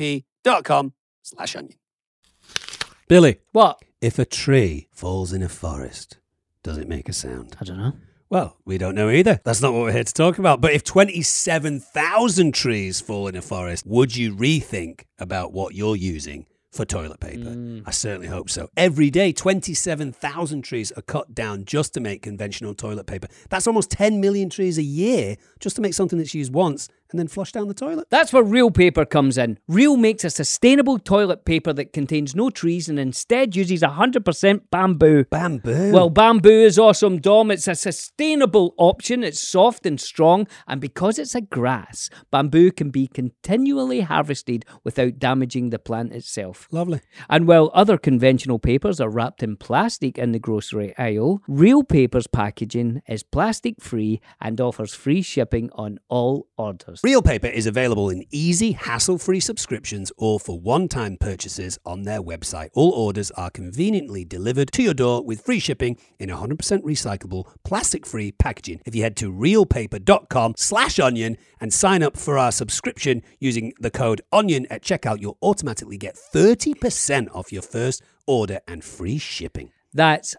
aip.com slash onion. Billy, What? if a tree falls in a forest, does it make a sound? I don't know. Well, we don't know either. That's not what we're here to talk about. But if twenty-seven thousand trees fall in a forest, would you rethink about what you're using for toilet paper? Mm. I certainly hope so. Every day, twenty-seven thousand trees are cut down just to make conventional toilet paper. That's almost ten million trees a year just to make something that's used once and then flushed down the toilet. That's where Real Paper comes in. Real makes a sustainable toilet paper that contains no trees and instead uses one hundred percent bamboo. Bamboo? Well, bamboo is awesome, Dom. It's a sustainable option. It's soft and strong. And because it's a grass, bamboo can be continually harvested without damaging the plant itself. Lovely. And while other conventional papers are wrapped in plastic in the grocery aisle, Real Paper's packaging is plastic-free and offers free shipping on all orders. Real Paper is available in easy, hassle-free subscriptions or for one-time purchases on their website. All orders are conveniently delivered to your door with free shipping in one hundred percent recyclable, plastic-free packaging. If you head to realpaper.com slash onion and sign up for our subscription using the code ONION at checkout, you'll automatically get thirty percent off your first order and free shipping. That's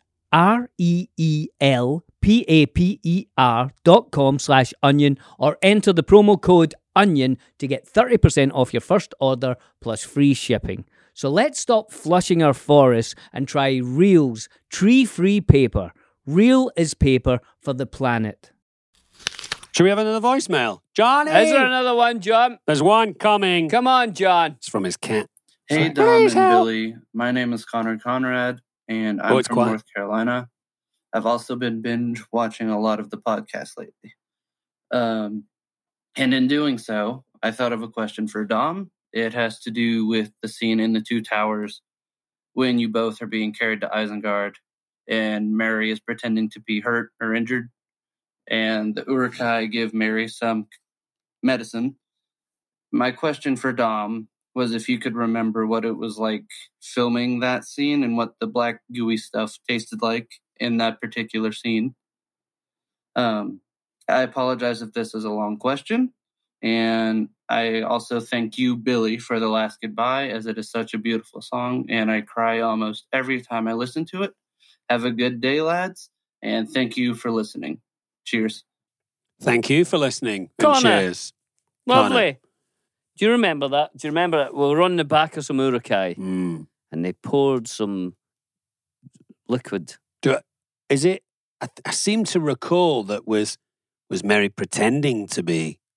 R-E-E-L-P-A-P-E-R dot com slash onion or enter the promo code ONION to get thirty percent off your first order plus free shipping. So let's stop flushing our forests and try Real's tree-free paper. Real is paper for the planet. Should we have another voicemail? Johnny! Is there another one, John? There's one coming. Come on, John. It's from his cat. Hey, So- Dom Please and help. Billy. My name is Connor Conrad, and I'm Oh, it's from quiet. North Carolina. I've also been binge watching a lot of the podcasts lately. Um, and in doing so, I thought of a question for Dom. It has to do with the scene in The Two Towers when you both are being carried to Isengard and Mary is pretending to be hurt or injured. And the Uruk-hai give Mary some medicine. My question for Dom was if you could remember what it was like filming that scene and what the black gooey stuff tasted like in that particular scene. Um, I apologize if this is a long question. And I also thank you, Billy, for The Last Goodbye, as it is such a beautiful song, and I cry almost every time I listen to it. Have a good day, lads, and thank you for listening. Cheers. Thank you for listening. And Connor. cheers. Lovely. Do you remember that? Do you remember it? We were on the back of some Uruk-hai Mm. and they poured some liquid. Do it, is it? I, I seem to recall that was was Mary pretending to be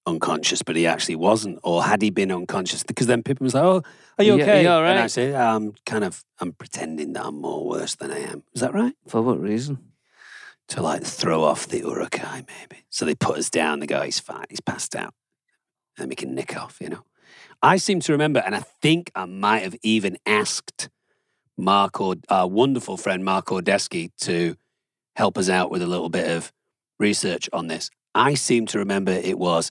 unconscious, but he actually wasn't? Or had he been unconscious? Because then Pippin was like, oh, are you Yeah, okay? you all And I right? said, I'm kind of, I'm pretending that I'm more worse than I am. Is that right? For what reason? To like throw off the Urukai, maybe. So they put us down. They go, he's fine. He's passed out. And we can nick off, you know. I seem to remember, and I think I might have even asked Mark, or our wonderful friend Mark Ordesky, to help us out with a little bit of research on this. I seem to remember it was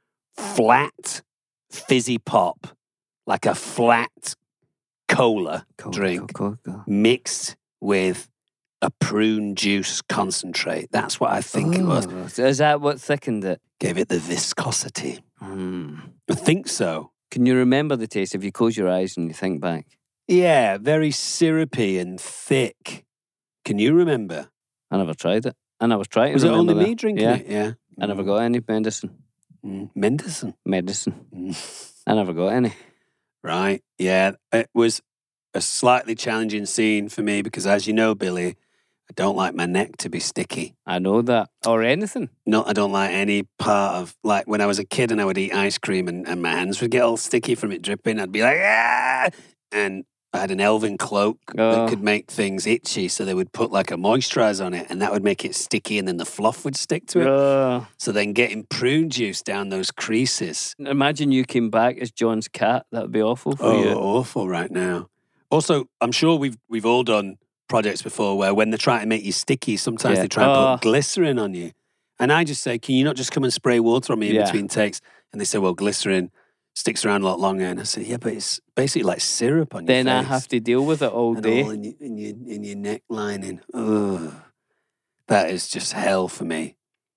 flat fizzy pop, like a flat cola Cola, drink Cola, Cola. mixed with a prune juice concentrate. That's what I think it was. Oh, is that what thickened it? Gave it the viscosity. Mm. I think so. Can you remember the taste if you close your eyes and you think back? Yeah, very syrupy and thick. Can you remember? I never tried it. I never tried to Was it remember only that. me drinking yeah. it? Yeah. I never got any medicine. Mm. Mendelssohn. Medicine. Mm. I never got any. Right. Yeah. It was a slightly challenging scene for me because, as you know, Billy, I don't like my neck to be sticky. I know that. Or anything. No, I don't like any part of, like, when I was a kid and I would eat ice cream and, and my hands would get all sticky from it dripping, I'd be like, ah! And I had an elven cloak Oh. that could make things itchy, so they would put like a moisturizer on it and that would make it sticky and then the fluff would stick to it. Uh, So then getting prune juice down those creases. imagine you came back as John's cat. That would be awful for Oh, you. awful right now. Also, I'm sure we've we've all done projects before where when they're trying to make you sticky, sometimes Yeah. they try and Oh. put glycerin on you. And I just say, can you not just come and spray water on me in Yeah. between takes? And they say, well, glycerin sticks around a lot longer. And I say, yeah, but it's basically like syrup on Then your I face. have to deal with it all and day. all in your, in your, in your neck lining. Ugh. That is just hell for me.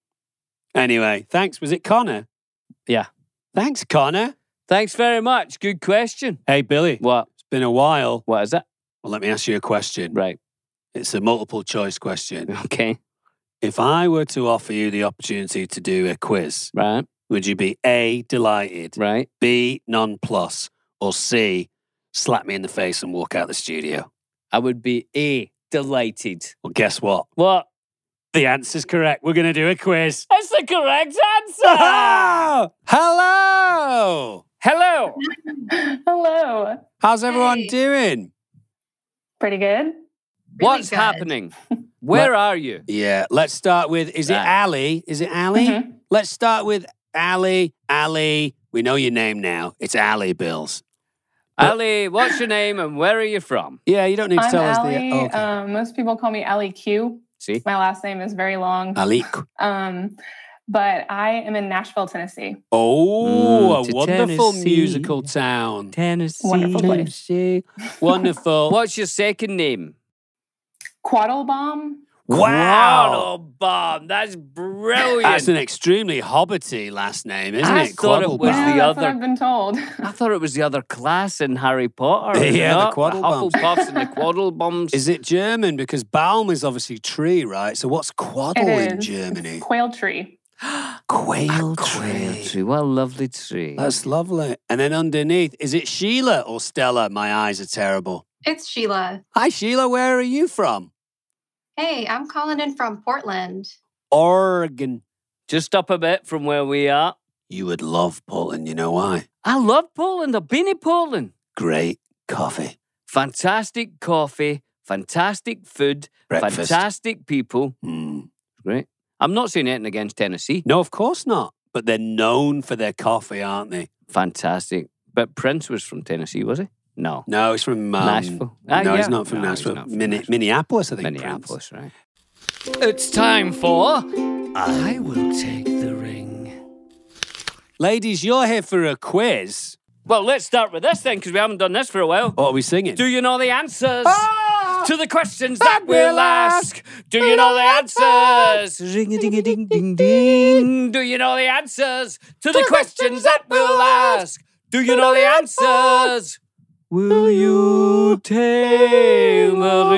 Anyway, thanks. Was it Connor? Yeah. Thanks, Connor. Thanks very much. Good question. Hey, Billy. What? It's been a while. What is it? Well, let me ask you a question. Right. It's a multiple choice question. Okay. If I were to offer you the opportunity to do a quiz, Right. would you be A, delighted, Right. B, nonplus, or C, slap me in the face and walk out the studio? I would be A, delighted. Well, guess what? What? The answer's correct. We're going to do a quiz. That's the correct answer. Hello! Hello. Hello. How's everyone Hey. doing? Pretty good. What's good. happening? Where are you? Yeah, let's start with, is it Right. Ali? Is it Ali? Mhm. Let's start with Ali. Ali, we know your name now. It's Ali Bills. Ali, what's your name and where are you from? Yeah, you don't need to I'm tell us Allie. the... oh, okay. um, most people call me Allie Q. See? My last name is very long. Ali. Um, but I am in Nashville, Tennessee. Oh, Mm, a to wonderful Tennessee. musical town. Tennessee. Wonderful place. Tennessee. Wonderful. What's your second name? Quaddlebaum. Wow. Quaddlebaum. That's brilliant. That's an extremely hobbity last name, isn't I it? thought it was Yeah, the that's what other- I've been told. I thought it was the other class in Harry Potter. Yeah, the not Quaddlebums. Hufflepuffs and the Quaddlebums. Is it German? Because Baum is obviously tree, right? So what's quaddle It in is. Germany? It's quail tree. Quail Quail tree. tree. What a lovely tree. That's lovely. And then underneath, is it Sheila or Stella? My eyes are terrible. It's Sheila. Hi, Sheila. Where are you from? Hey, I'm calling in from Portland. Oregon. Just up a bit from where we are. You would love Portland. You know why? I love Portland. I've been in Portland. Great coffee. Fantastic coffee, fantastic food, Breakfast. fantastic people. Mm. Great. I'm not saying anything against Tennessee. No, of course not. But they're known for their coffee, aren't they? Fantastic. But Prince was from Tennessee, was he? No. No, he's from um, Nashville. Ah, no, yeah. he's not from No, he's Nashville. not from Minne- Nashville. Minneapolis, I think. Minneapolis, right. It's time for I Will Take the Ring. Ladies, you're here for a quiz. Well, let's start with this then, because we haven't done this for a while. What are we singing? Do you know the answers Ah! to the questions that we'll ask? Do you know the answers? Ring-a-ding-a-ding-ding-ding. Do you know the answers to the questions that we'll ask? Do you know the answers? Will you take the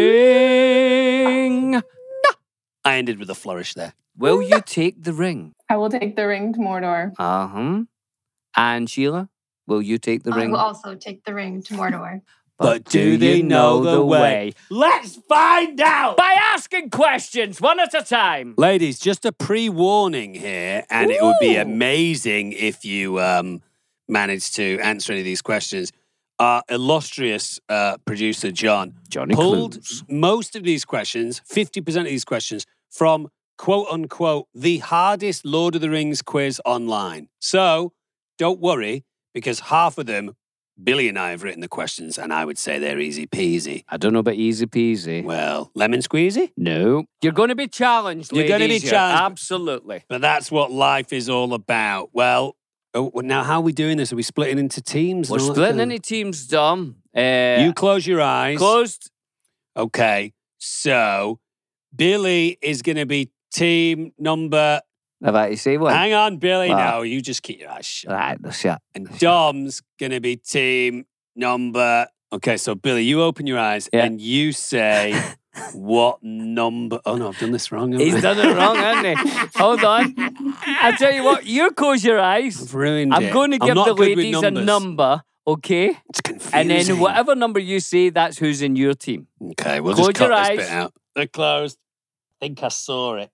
ring? I ended with a flourish there. Will you take the ring? I will take the ring to Mordor. Uh-huh. And Sheila, will you take the I ring? will also take the ring to Mordor. But do they know the way? Let's find out! By asking questions one at a time. Ladies, just a pre-warning here, and it would be Ooh. amazing if you um, managed to answer any of these questions. Our illustrious uh, producer, John, Johnny pulled Clues. most of these questions, fifty percent of these questions, from quote-unquote the hardest Lord of the Rings quiz online. So, don't worry, because half of them, Billy and I have written the questions, and I would say they're easy peasy. I don't know about easy peasy. Well, lemon squeezy? No. You're going to be challenged, You're going to be ladies, here. challenged. Absolutely. But that's what life is all about. Well, oh, now how are we doing this? Are we splitting into teams? We're and all that splitting kind into teams, Dom. Uh, of- You close your eyes. closed. Okay, so Billy is going to be team number... Have I to say one? Hang on, Billy. Well- No, you just keep your eyes shut. Right, that's it. And Dom's going to be team number... Okay, so Billy, you open your eyes Yeah. and you say what number... Oh, no, I've done this wrong. haven't He's I? done it wrong, hasn't he? Hold on. I'll tell you what, you close your eyes. I've ruined I'm it. going to I'm give not the good with ladies a numbers. number, okay? It's confusing. And then whatever number you say, that's who's in your team. Okay, we'll Close just cut your this eyes. bit out. They're closed. I think I saw it.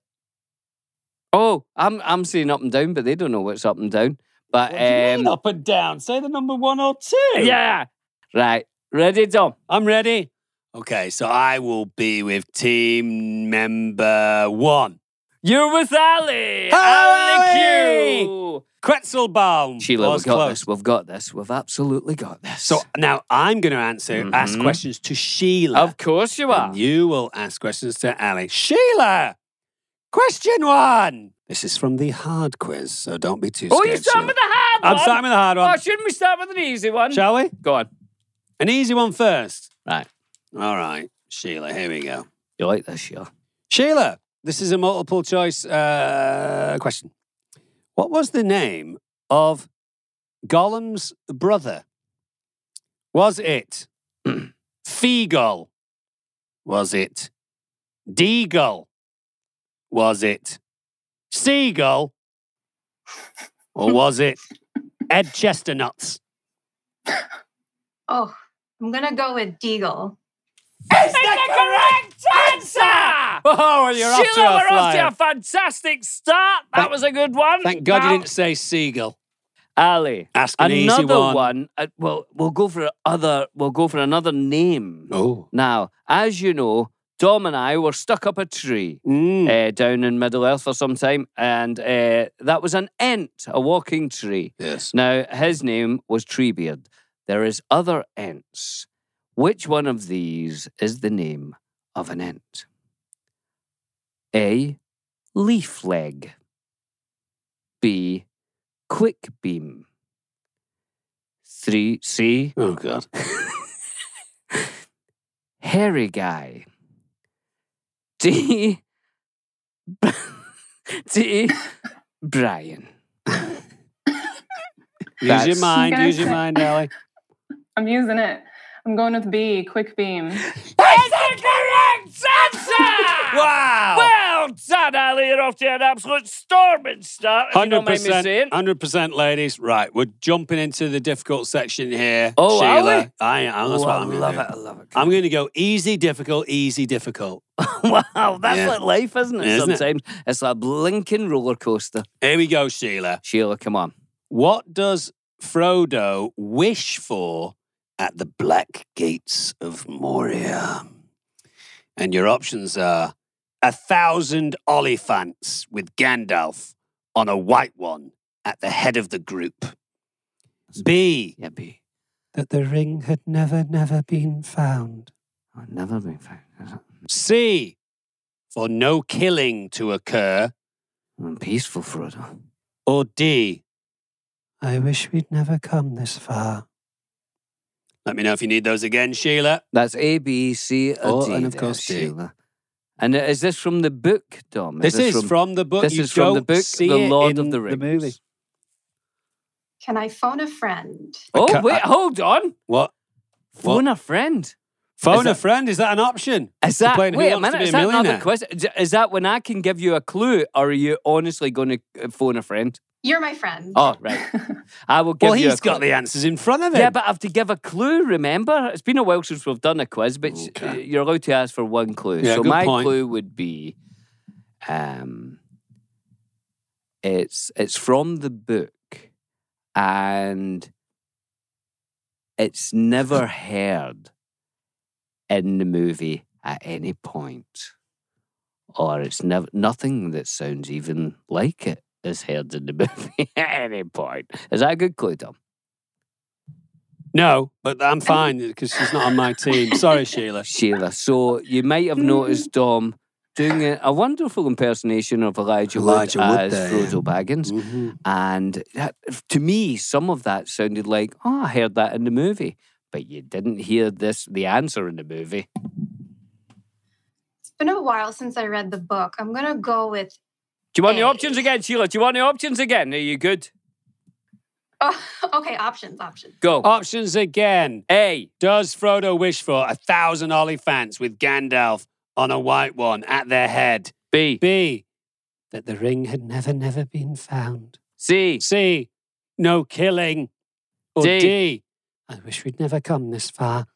Oh, I'm I'm saying up and down, but they don't know what's up and down. But What do you mean um, up and down? Say the number one or two. yeah, right. Ready, Dom? I'm ready. Okay, so I will be with team member one. You're with Ali. Ali! Ali Q. Quetzalbaum. Sheila, was we've got close. this. We've got this. We've absolutely got this. So now I'm going to answer, ask Mhm. questions to Sheila. of course you are. And you will ask questions to Ali. Sheila, question one. This is from the hard quiz, so don't be too Oh, scared. you're starting Sheila. with the hard I'm one. starting with the hard one. Oh, shouldn't we start with an easy one? Shall we? Go on. An easy one first. Right. All right, Sheila, here we go. You like this, yeah? Sheila, this is a multiple choice uh, question. What was the name of Gollum's brother? Was it Feagull? Was it Deagle? Was it Seagull? Or was it Ed Chesternuts? Oh, I'm going to go with Deagle. It's the correct answer! Oh, you're off to Sheila, a we're off to flyer. a fantastic start. That Thank- was a good one. Thank God Now, you didn't say Seagull. Ali, Ask an easy another one. one. uh, well, we'll go for other. We'll go for another name. Oh. Now, as you know, Dom and I were stuck up a tree Mm. uh, down in Middle Earth for some time, and uh, that was an ent, a walking tree. Yes. Now, his name was Treebeard. There is other ents. Which one of these is the name of an ent? A. Leaf leg. B. Quick beam. Three. C. Oh, God. Hairy guy. D. D. Brian. Use That's- your mind. I'm gonna Use your say- mind, Ellie. I'm using it. I'm going with B, quick beam. It's the correct answer! Wow. Well done, Ali. You're off to an absolute storming start, if you Hundred don't mind me percent, saying. hundred percent, ladies. Right, we're jumping into the difficult section here. Oh, are Sheila, we? I am. That's Oh, what I I'm gonna love do. it. I love it. I'm going to go easy, difficult, easy, difficult. Wow, that's Yeah. like life, isn't it? Isn't it? Sometimes it's like a blinking roller coaster. Here we go, Sheila. Sheila, come on. What does Frodo wish for at the Black Gates of Moria? And your options are a thousand Oliphants with Gandalf on a white one at the head of the group. B, Yeah, B. that the ring had never, never been found. Oh, never been found. Is it? C, for no killing to occur. Mm, peaceful, Frodo. Or D, I wish we'd never come this far. Let me know if you need those again, Sheila. That's A, B, C, or Oh, D. and of there, course D. Sheila. And is this from the book, Dom? This is from, the book. This You is from the don't book, see The it Lord in of the Rings. movie. Can I phone a friend? Oh, ca- wait, I- hold on. What? Phone a friend. Phone Is that- a friend, is that an option? Is We're that, playing Who wait a Wants to minute, Be is a that another Millionaire? quiz? Is- Is that when I can give you a clue, or are you honestly going to phone a friend? You're my friend. Oh, right. I will give Well, you a he's got clue. the answers in front of him. Yeah, but I have to give a clue, remember? It's been a while since we've done a quiz, but Okay. you're allowed to ask for one clue. Yeah, so good my point. clue would be um, it's it's from the book, and it's never heard in the movie at any point. Or it's never nothing that sounds even like it is heard in the movie at any point. Is that a good clue, Tom? No, but I'm fine because she's not on my team. Sorry, Sheila. Sheila. So you might have noticed Tom doing a, a wonderful impersonation of Elijah, Elijah Wood Wood as there, Frodo yeah. Baggins. Mm-hmm. And that, to me, some of that sounded like, oh, I heard that in the movie. But you didn't hear this, the answer in the movie. It's been a while since I read the book. I'm going to go with Do you want the A. options again, Sheila? Do you want the options again? Are you good? Oh, okay, options, options. Go. Options again. A. Does Frodo wish for a thousand Oliphants with Gandalf on a white one at their head? B. B. That the ring had never, never been found. C. C. No killing. Or D. D. I wish we'd never come this far.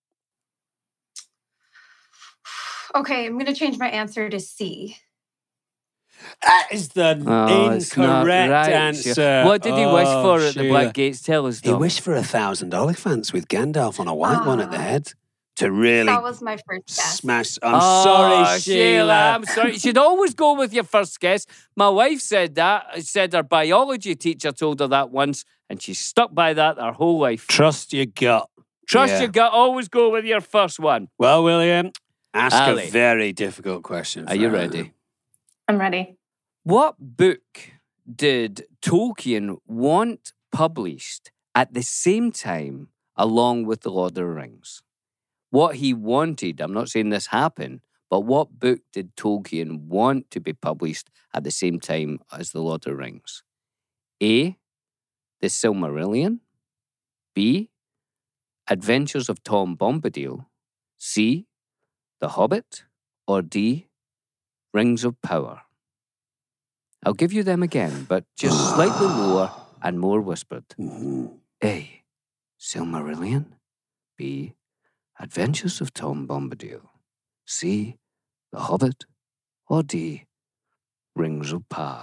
Okay, I'm going to change my answer to C. That is the Oh, it's not incorrect right, answer. Sheila. What did he wish Oh, for at the Sheila. Black Gates? Tell us, He Tom. wished for a thousand Oliphants with Gandalf on a white one at the Ah. head to really That was my first guess. smash. I'm Oh, sorry, Sheila. I'm sorry. You should always go with your first guess. My wife said that. I said her biology teacher told her that once, and she stuck by that her whole life. Trust your gut. Trust Yeah. your gut. Always go with your first one. Well, William, ask Ali. a very difficult question. Are you for ready? Anna. I'm ready. What book did Tolkien want published at the same time along with The Lord of the Rings? What he wanted, I'm not saying this happened, but what book did Tolkien want to be published at the same time as The Lord of the Rings? A. The Silmarillion. B. Adventures of Tom Bombadil. C. The Hobbit. Or D. Rings of Power. I'll give you them again, but just slightly lower and more whispered. Mhm. A. Silmarillion. B. Adventures of Tom Bombadil. C. The Hobbit. Or D. Rings of Power.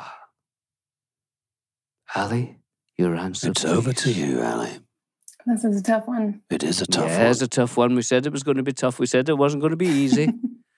Ali, your answer, It's over to please. you, Ali. This is a tough one. It is a tough yeah, one. it's a tough one. We said it was going to be tough. We said it wasn't going to be easy.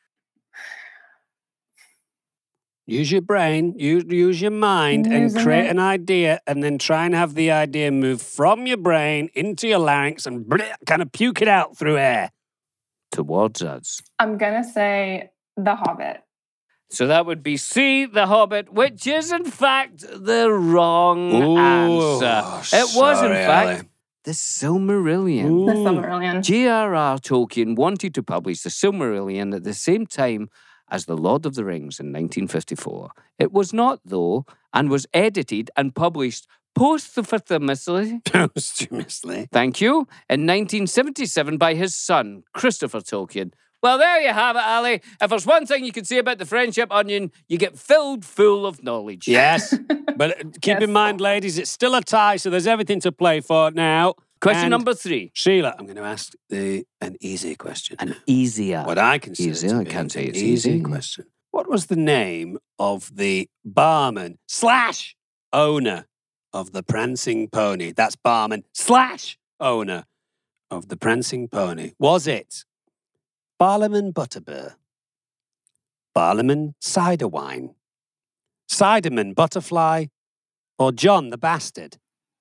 Use your brain, use, use your mind, and Using create it. an idea, and then try and have the idea move from your brain into your larynx and bleh, kind of puke it out through air. Towards us. I'm going to say The Hobbit. So that would be C, The Hobbit, which is in fact the wrong answer. It was in sorry, fact Ali. The Silmarillion. The Silmarillion. J R R. Tolkien wanted to publish The Silmarillion at the same time as The Lord of the Rings in nineteen fifty-four. It was not, though, and was edited and published posthumously, Posthumously. thank you, in nineteen seventy-seven by his son, Christopher Tolkien. Well, there you have it, Ali. If there's one thing you can say about the Friendship Onion, you get filled full of knowledge. Yes, but keep Yes. in mind, ladies, it's still a tie, so there's everything to play for now. Question And number three. Sheila, I'm going to ask the an easy question. An easier. What I consider Easier, to I be can't say an it's easy easy. question. What was the name of the barman slash owner of the Prancing Pony? That's barman slash owner of the Prancing Pony. Was it Barlaman Butterbur, Barlaman Cider Wine, Ciderman Butterfly, or John the Bastard?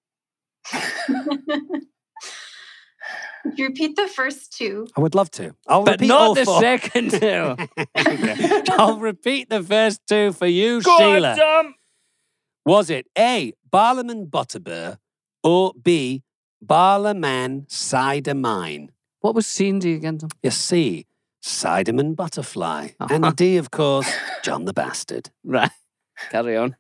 Could you repeat the first two? I would love to. I'll But repeat not all the four. second two. Okay. I'll repeat the first two for you, Go Sheila. on, Tom. Was it A, Barlaman Butterbur, or B, Barlaman Cider Mine? What was C and D again, Tom? Yes, C, Ciderman Butterfly. Uh-huh. And D, of course, John the Bastard. Right. Carry on.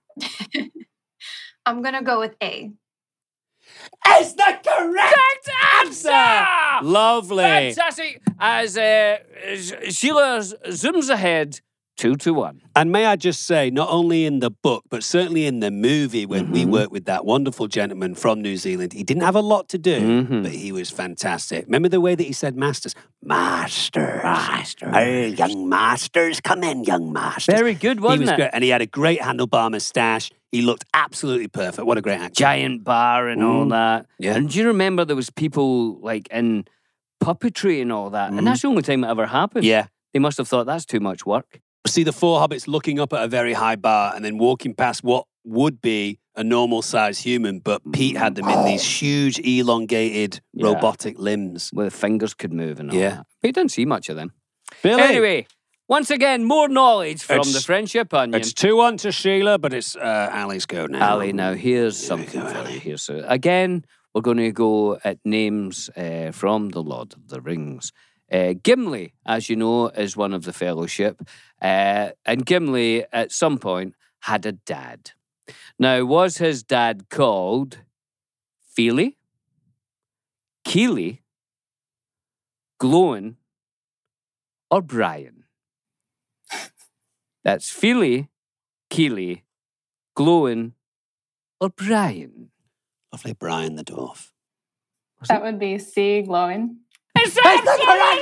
I'm going to go with A. Is the correct Answer! Lovely. Fantastic. As uh, Sheila zooms ahead, two to one. And may I just say, not only in the book, but certainly in the movie when Mm-hmm. we worked with that wonderful gentleman from New Zealand, he didn't have a lot to do, Mhm. but he was fantastic. Remember the way that he said masters? Masters. Masters. Hey, young masters, come in, young masters. Very good, wasn't he was it? Great. And he had a great handlebar moustache. He looked absolutely perfect. What a great actor. Giant bar and all Mm. that. Yeah. And do you remember there was people like in puppetry and all that? Mm. And that's the only time it ever happened. Yeah. They must have thought that's too much work. See the four hobbits looking up at a very high bar and then walking past what would be a normal sized human, but Pete had them in these huge elongated Yeah. robotic limbs. Where the fingers could move and all Yeah. that. But you didn't see much of them. Billy. Anyway, once again, more knowledge from It's- the Friendship Onion. It's two one to Sheila, but it's uh, Ali's go now. Ali, now here's Here we something go, for Ali. you here. So again, we're going to go at names uh, from the Lord of the Rings. Uh, Gimli, as you know, is one of the Fellowship, uh, and Gimli at some point had a dad. Now, was his dad called Fili, Keely, Glowin, or Brian? That's Fili, Keely, Glowin, or Brian? Lovely Brian the dwarf. That would be C, glowing. It's the correct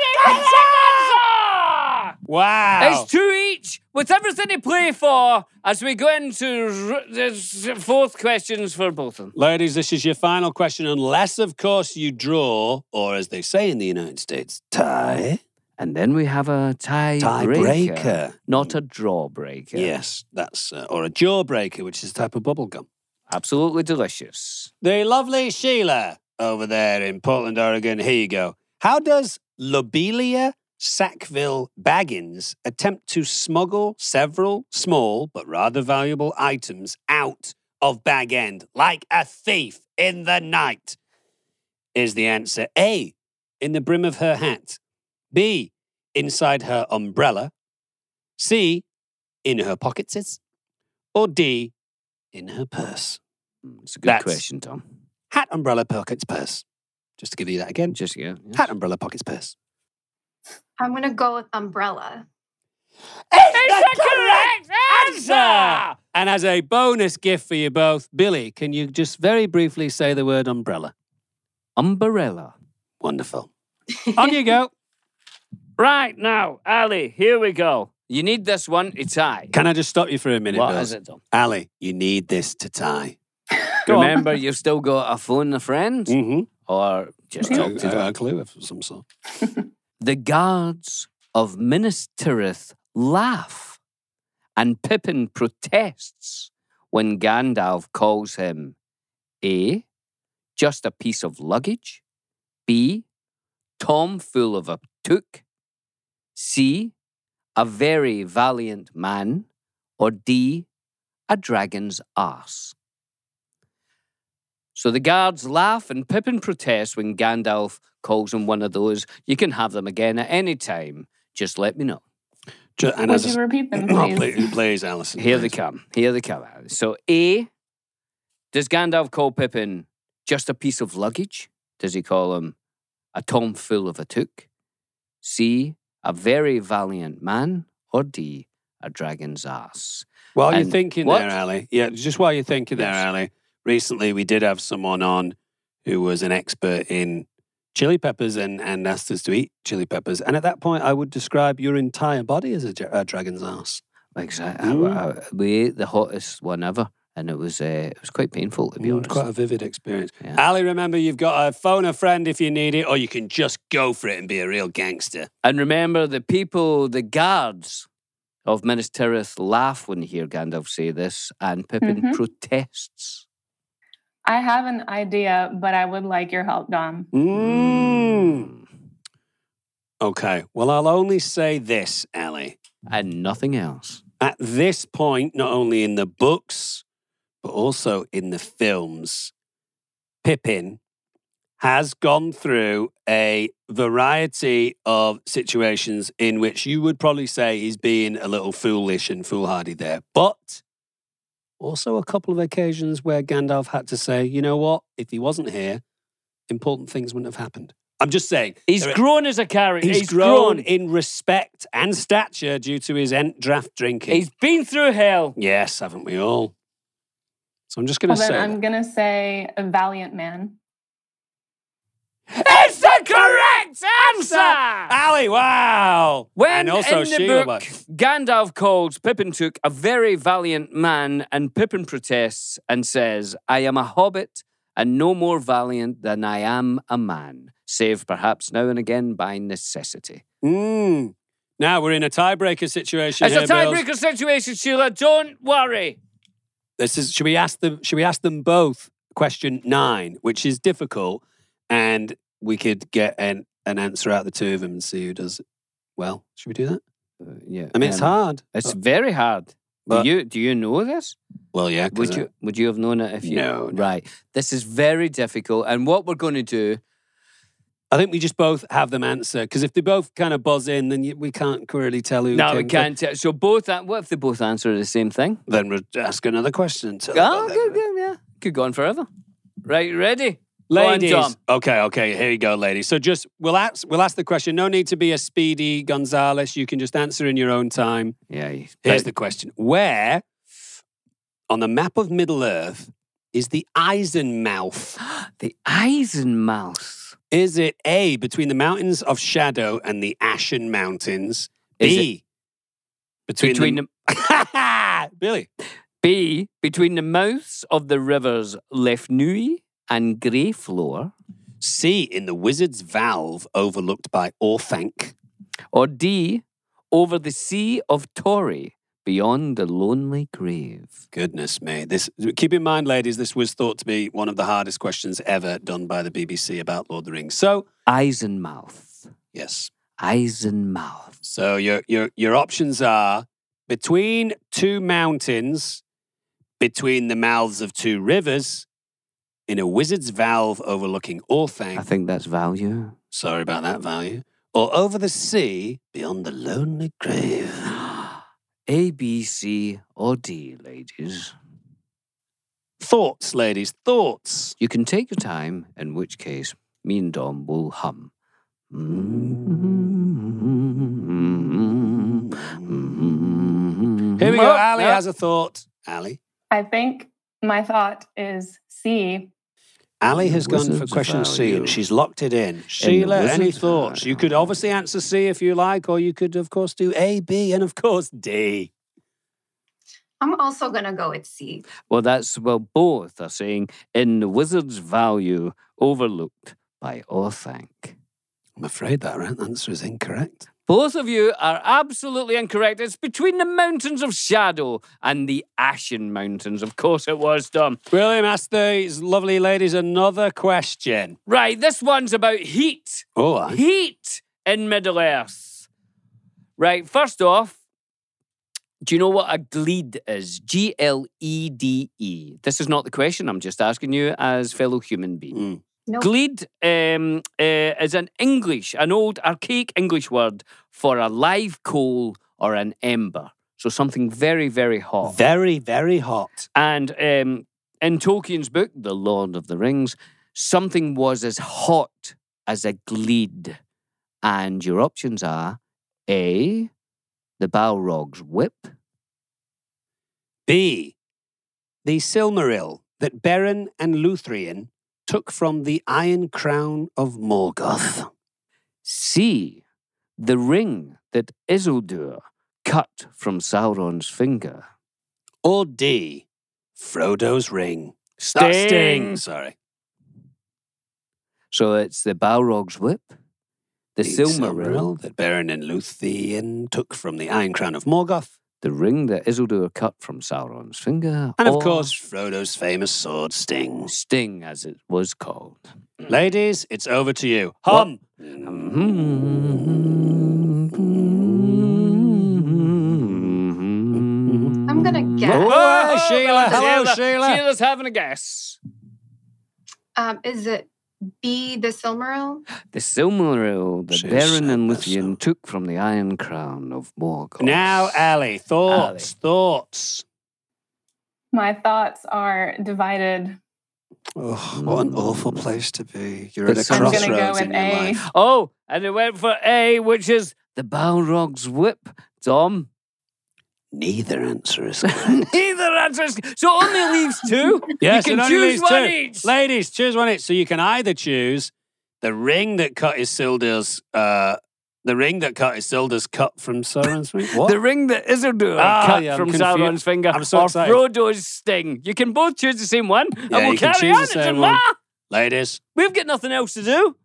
answer! Wow. It's two each, with everything to play for, as we go into r- the fourth questions for both of them. Ladies, this is your final question, unless, of course, you draw, or as they say in the United States, tie. And then we have a tie Tiebreaker. breaker, not a draw breaker. Yes, that's, uh, or a jawbreaker, which is a type of bubble gum. Absolutely delicious. The lovely Sheila over there in Portland, Oregon. Here you go. How does Lobelia Sackville Baggins attempt to smuggle several small but rather valuable items out of Bag End like a thief in the night? Is the answer A, in the brim of her hat, B, inside her umbrella, C, in her pockets, or D, in her purse? It's a good That's- question, Tom. Hat, umbrella, pockets, purse. Just to give you that again. Just, yeah. yes. Hat, umbrella, pockets, purse. I'm going to go with umbrella. It's the correct answer! And as a bonus gift for you both, Billy, can you just very briefly say the word umbrella? Umbrella. Wonderful. On you go. Right now, Ali, here we go. You need this one to tie. Can I just stop you for a minute, What Bill? is it, Tom? Ali, you need this to tie. Go Remember, you've still got a phone a friend? Mm-hmm. Or just talk to them. A, a clue of some sort. The guards of Minas Tirith laugh, and Pippin protests when Gandalf calls him A, just a piece of luggage, B, Tom full of a took, C, a very valiant man, or D, a dragon's arse. So the guards laugh and Pippin protests when Gandalf calls him one of those. You can have them again at any time. Just let me know. Ju- and Would as you a- repeat them, Oh, please? please, please, Alison. Here they please. come. Here they come. So A, does Gandalf call Pippin just a piece of luggage? Does he call him a Tom full of a took? C, a very valiant man? Or D, a dragon's ass? While you're And thinking what? there, Ali, yeah, just while you're thinking there, Yes. Ali, recently we did have someone on who was an expert in chili peppers and, and asked us to eat chili peppers. And at that point, I would describe your entire body as a, dra- a dragon's ass. Exactly. Mm. We ate the hottest one ever, and it was uh, it was quite painful, to be Mm, honest. Quite a vivid experience. Yeah. Ali, remember, you've got to phone a friend if you need it, or you can just go for it and be a real gangster. And remember, the people, the guards of Minas Tirith laugh when they hear Gandalf say this, and Pippin Mhm. protests. I have an idea, but I would like your help, Dom. Mm. Okay, well, I'll only say this, Ali. And nothing else. At this point, not only in the books, but also in the films, Pippin has gone through a variety of situations in which you would probably say he's being a little foolish and foolhardy there. But also a couple of occasions where Gandalf had to say, you know what, if he wasn't here, important things wouldn't have happened. I'm just saying. He's there are- grown as a character. He's, He's grown, grown. in respect and stature due to his ent draft drinking. He's been through hell. Yes, haven't we all? So I'm just going Well, to then say I'm going to say a valiant man. It's the correct answer! Ali, wow. When and also in the Sheila. book, Gandalf calls Pippin Took a very valiant man, and Pippin protests and says, I am a hobbit and no more valiant than I am a man, save perhaps now and again by necessity. Mm. Now we're in a tiebreaker situation. It's a here, Bills. tiebreaker situation, Sheila. Don't worry. This is. Should we ask them? Should we ask them both? Question nine, which is difficult, and we could get an an answer out of the two of them and see who does it well. Should we do that? Uh, yeah, I mean, it's um, hard. It's but- very hard. but- do you do you know this? well, yeah. 'cause Would I- you would you have known it if you? No, no. Right. This is very difficult, and what we're going to do. I think we just both have them answer because if they both kind of buzz in, then you, we can't really tell who. No, came we can't. tell- So both. an- What if they both answer the same thing? Then we'll ask another question. until they Oh, both good, answer. good, yeah. Could go on forever. Right, ready? Go on, Ladies, Tom. okay, okay, here you go, ladies. So just we'll ask we'll ask the question. No need to be a Speedy Gonzales. You can just answer in your own time. Yeah. you- Here's the question: where on the map of Middle Earth is the Eisenmouth? The Eisenmouth. Is it A, between the mountains of Shadow and the Ashen Mountains? Is B, between, Between the... Billy. B, between the mouths of the rivers Lefnui and Greyfloor. C, in the Wizard's Valve overlooked by Orthanc. Or D, over the Sea of Tory, beyond the lonely grave. Goodness me. This keep in mind, ladies, this was thought to be one of the hardest questions ever done by the B B C about Lord of the Rings. So, Eisenmouth. yes. Eisenmouth. So your your your options are between two mountains, between the mouths of two rivers, in a wizard's valve overlooking I Orthanc. think that's value. Sorry about that value. Or over the sea beyond the lonely grave. A, B, C, or D, ladies. Thoughts, ladies, thoughts. You can take your time, in which case, me and Dom will hum. Here we go. Oh, Ali no. has a thought. Ali. I think my thought is C. Ali has gone for Wizard's question C value. and she's locked it in. Sheila, any Wizard's thoughts? You value. could obviously answer C if you like, or you could, of course, do A, B, and of course, D. I'm also going to go with C. Well, that's, well, both are saying in the wizard's value overlooked by Orthanc. I'm afraid that answer is incorrect. Both of you are absolutely incorrect. It's between the mountains of Shadow and the Ashen Mountains. Of course it was, Dom. William asked these lovely ladies another question. Right, this one's about heat. Oh, I- Heat in Middle Earth. Right, first off, do you know what a glede is? G L E D E. This is not the question. I'm just asking you as fellow human being. Mm. Nope. Glede um, uh, is an English, an old archaic English word for a live coal or an ember. So something very, very hot. Very, very hot. And um, in Tolkien's book, The Lord of the Rings, something was as hot as a glede. And your options are A, the Balrog's whip. B, the Silmaril that Beren and Luthien took from the Iron Crown of Morgoth. C, the ring that Isildur cut from Sauron's finger. Or D, Frodo's ring. Sting. Not Sting, sorry. So it's the Balrog's whip, the, Silmaril, that Beren and Luthien took from the Iron Crown of Morgoth. the ring that Isildur cut from Sauron's finger, And of or course, Frodo's famous sword, Sting. Sting, as it was called. Ladies, it's over to you. Hum! I'm going to guess. Oh, Sheila. that's Hello, Sheila. Sheila's having a guess. Um, is it B, the Silmaril? The Silmaril that She Beren and said Luthien so. took from the Iron Crown of Morgoth. Now, Ali, thoughts, thoughts. My thoughts are divided Oh, what an awful place to be. You're But at a I'm gonna go crossroads with in your A. life. Oh, and it went for A, which is the Balrog's Whip. Tom? Neither answer is correct. Neither answer is... So it only leaves two? Yes, you it can only choose leaves one two. each. Ladies, choose one each. So you can either choose the ring that cut Isildur's, uh, the ring that cut Isildur's cut from Sauron's ring. What? The ring that Isildur Ah, cut yeah, I'm from confused. Sauron's finger, I'm so or excited. Frodo's sting. You can both choose the same one, and Yeah, we'll you can carry choose on. the It's same a one. ma- Ladies. We've got nothing else to do.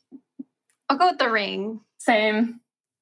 I'll go with the ring. Same.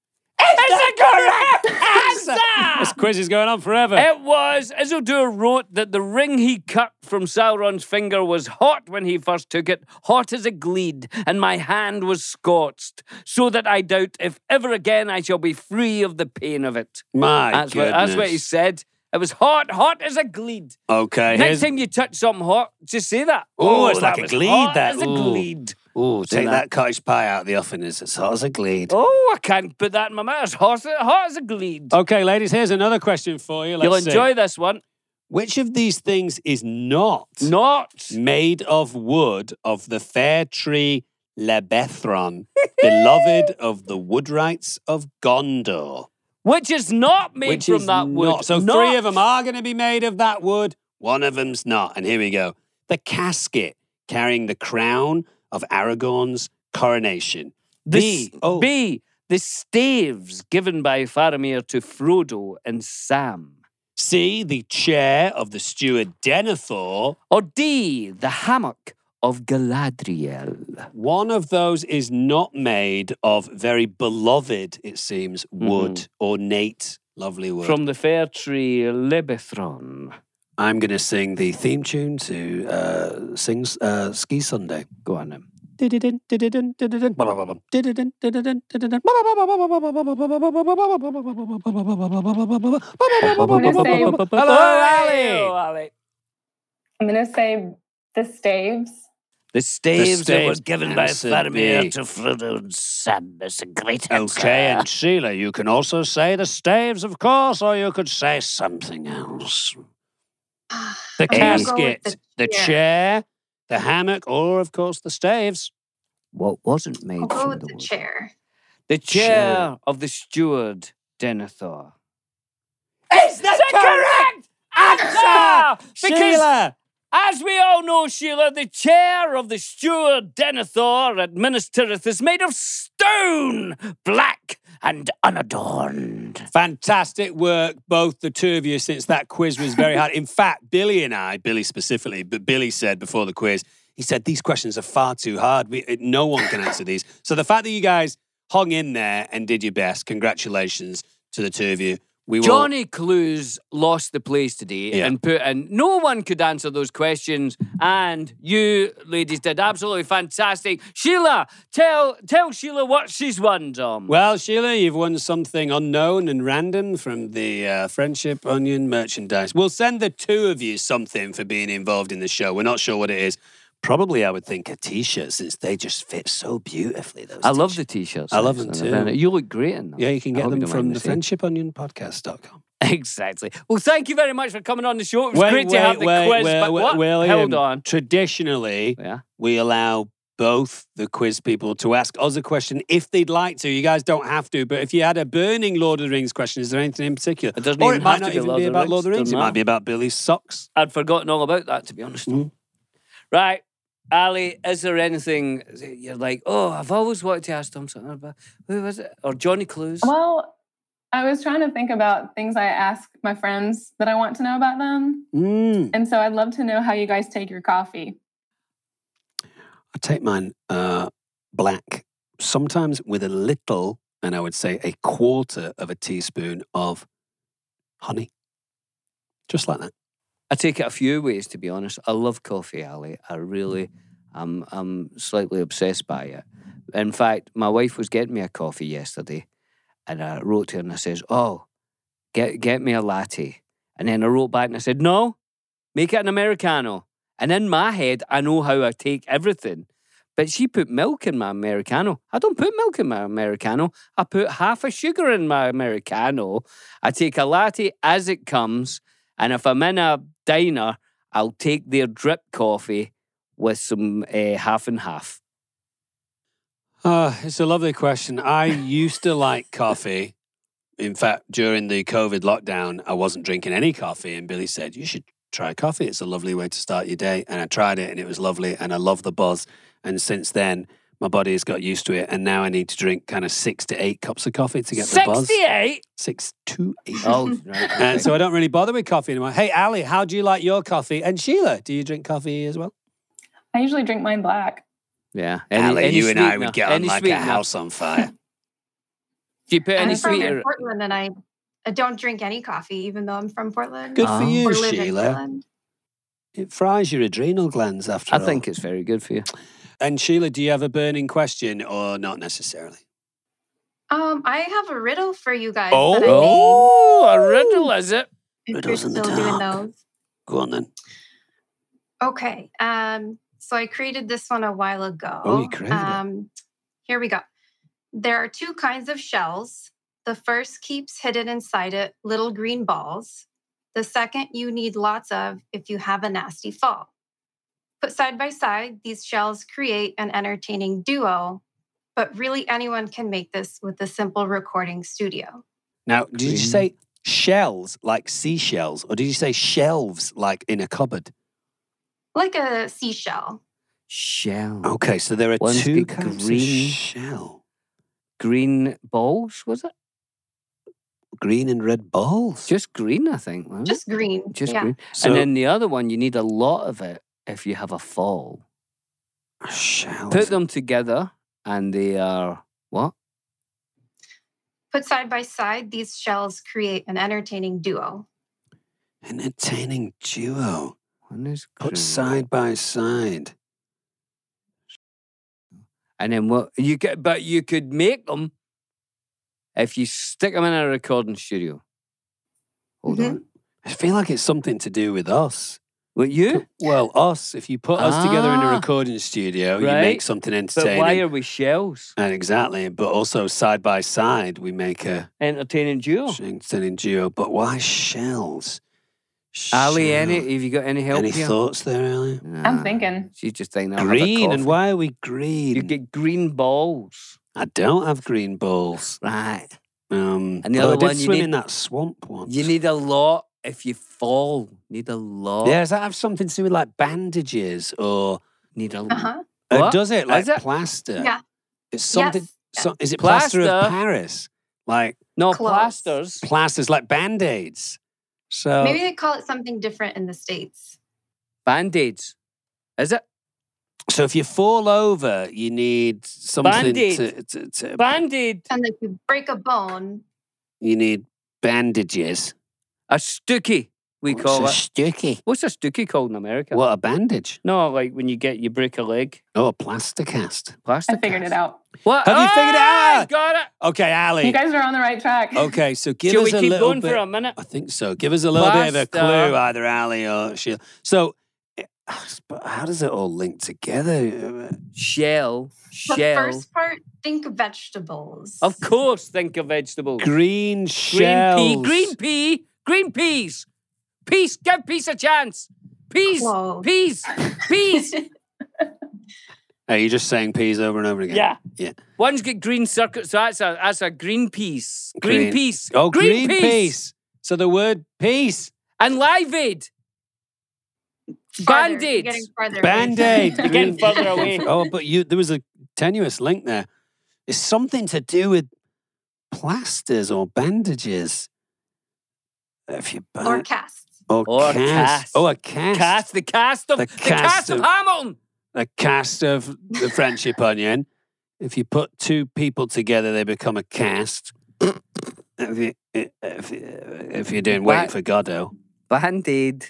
It's a correct answer! This quiz is going on forever. It was. Isildur wrote that the ring he cut from Sauron's finger was hot when he first took it, hot as a gleed, and my hand was scorched, so that I doubt if ever again I shall be free of the pain of it. My That's what, goodness. that's what he said. It was hot, hot as a gleed. Okay. Next here's- time you touch something hot, just say that. Oh, it's that like a was gleed, hot that. as a Ooh. gleed. Oh, Say take that. that cottage pie out of the oven. It's as hot as a gleed. Oh, I can't put that in my mouth. It's hot, hot as a gleed. Okay, ladies, here's another question for you. Let's You'll see. enjoy this one. Which of these things is not Not. made of wood of the fair tree Lebethron, beloved of the woodwrights of Gondor? Which is not made Which from is that wood. not. So Not. three of them are going to be made of that wood. One of them's not. And here we go. The casket carrying the crown of Aragorn's coronation. The B. s- Oh. B. The staves given by Faramir to Frodo and Sam. C. The chair of the steward Denethor. Or D. The hammock of Galadriel. One of those is not made of very beloved, it seems, wood, ornate, lovely wood. From the fair tree Lebethron. I'm going to sing the theme tune to uh, sing uh, Ski Sunday. Go on then. Hello, Ali. Oh, Ali. I'm going to say the staves. The staves that were staves given by answer Faramir B. to Frodo and Sam. It's a great answer. Okay, and Sheila, you can also say the staves, of course, or you could say something else. The I'm gonna go with casket, the chair, the hammock, or, of course, the staves. What wasn't made I'll go from with the the wood? chair. The chair Chair. of the steward Denethor. Is that correct answer? Because, Sheila! as we all know, Sheila, the chair of the steward Denethor at Minas Tirith is made of stone, black and unadorned. Fantastic work, both the two of you, since that quiz was very hard. In fact, Billy and I, Billy specifically, but Billy said before the quiz, he said, these questions are far too hard. We, it- no one can answer these. So the fact that you guys hung in there and did your best, congratulations to the two of you. We will, Johnny Clues lost the place today Yeah. and put in. No one could answer those questions, and you ladies did absolutely fantastic. Sheila, tell tell Sheila what she's won, Dom. Well, Sheila, you've won something unknown and random from the uh, Friendship Onion merchandise. We'll send the two of you something for being involved in the show. We're not sure what it is. Probably, I would think a T-shirt, since they just fit so beautifully. Those I love t-shirts. the t-shirts. I love them actually. too. You look great in them. Yeah, you can I get hope you them don't from mind the me saying. friendship onion podcast dot com. Exactly. Well, thank you very much for coming on the show. It was great to have the quiz. but what? William, Hold on. Traditionally, Yeah. we allow both the quiz people to ask us a question if they'd like to. You guys don't have to, but if you had a burning Lord of the Rings question, is there anything in particular? It doesn't or even it might have to not be even Lord be of the about Lord of the Rings, Rings. It doesn't might matter. be about Billy's socks. I'd forgotten all about that, to be honest. Mm. Right. Ali, is there anything that you're like, oh, I've always wanted to ask Tom something about? Who was it? Or Johnny Clues? Well, I was trying to think about things I ask my friends that I want to know about them. Mm. And so I'd love to know how you guys take your coffee. I take mine uh, black, sometimes with a little, and I would say a quarter of a teaspoon of honey. Just like that. I take it a few ways, to be honest. I love coffee, Ali. I really, I'm, I'm slightly obsessed by it. In fact, my wife was getting me a coffee yesterday, and I wrote to her and I says, oh, get, get me a latte. And then I wrote back and I said, no, make it an Americano. And in my head, I know how I take everything. But she put milk in my Americano. I don't put milk in my Americano. I put half a sugar in my Americano. I take a latte as it comes. And if I'm in a diner, I'll take their drip coffee with some uh, half and half? Uh, it's a lovely question. I used to like coffee. In fact, during the COVID lockdown, I wasn't drinking any coffee. And Billy said, you should try coffee. It's a lovely way to start your day. And I tried it and it was lovely. And I love the buzz. And since then, my body has got used to it. And now I need to drink kind of six to eight cups of coffee to get the buzz. sixty-eight? Six to eight. Oh, right. Okay. And so I don't really bother with coffee anymore. Hey, Ali, how do you like your coffee? And Sheila, do you drink coffee as well? I usually drink mine black. Yeah. Ali, any you and I sweetener? would get on Any like sweetener? a house on fire. Do you put any I'm from sweetener? Portland, and I, I don't drink any coffee, even though I'm from Portland. Good for Oh. you, Or live in Sheila. Portland. It fries your adrenal glands after I all. think it's very good for you. And Sheila, do you have a burning question or not necessarily? Um, I have a riddle for you guys. Oh. that I Oh, a riddle, is it? made, if Riddles you're in the still doing dark. those. Go on then. Okay. Um, so I created this one a while ago. Oh, you created it. um, Here we go. There are two kinds of shells. The first keeps hidden inside it little green balls. The second you need lots of if you have a nasty fall. Put side by side, these shells create an entertaining duo, but really anyone can make this with a simple recording studio. Now, did you Green. say shells like seashells or did you say shelves like in a cupboard? Like a seashell. Shell. Okay, so there are One's two got kinds green- of shell. Green balls, was it? Green and red balls. Just green, I think. wasn't it? Just green. Just yeah. green. So- and then the other one, you need a lot of it if you have a fall. Shells. Put them together and they are what? Put side by side, these shells create an entertaining duo. Entertaining duo. One is Put green. side by side. And then what you get, but you could make them if you stick them in a recording studio. Hold Mhm. on. I feel like it's something to do with us. What you? Well, us. If you put us together in a Ah. recording studio, you Right. make something But entertaining. why are we shells? And exactly, but also side by side, we make a Entertaining duo. entertaining duo. But why shells? Ali, any? Shell. Have you got any help Any here? thoughts there, Ali? I'm Nah. thinking. She's just thinking. I'll have a Green, and coffee. why are we green? You get green balls. I don't have green balls. Right. Um, And the although other I did one, you swim need- in that swamp once. You need a lot if you fall. Need a lot. Yeah, does that have something to do with like bandages or Need a Uh-huh. uh, What? does it like Is it? plaster? Yeah. It's something. Yes. So, is it plaster, of Plaster? Paris? Like no Close. plasters. plasters, like band-aids. So Maybe they call it something different in the States. Band-aids. Is it? So if you fall over, you need something Band-Aid. to, to, to Band-aid. And if you break a bone, you need bandages. A stookie, we What's call a it. sticky? What's a stookie called in America? What, a bandage? No, like when you get you break a leg. Oh, a plaster cast. Plastic. I figured it out. What? Have you figured it Ah, out? Got it. Okay, Ali. You guys are on the right track. Okay, so give Shall us we a keep little going bit. for a minute? I think so. Give us a little bit of a Plaster. clue, either Ali or Sheila. So, eh, but how does it all link together? Shell. the Shell. first part, think vegetables. Of course, think of vegetables. Green Green shells. pea. Green pea. Green peas. Peas. Give peas a chance. Peas. Close. Peas. Peas. Are you just saying peas over and over again? Yeah. Yeah. One's got green circuits, so that's a that's a green piece. Green, Green- piece. Oh, green, piece. peas. So the word peace. And Live Aid. Farther. You're Band-Aids. getting farther away. Band-Aid. You're getting further away. Oh, but you there was a tenuous link there. It's something to do with plasters or bandages. If you Or ban- casts. or, Or cast. cast. Oh, a cast. Cast, the cast of The the, cast cast of of- Hamilton. A cast of the friendship onion. If you put two people together, they become a cast. if, you, if, you- if you're doing Waiting Ba- for Godot. Band-Aid.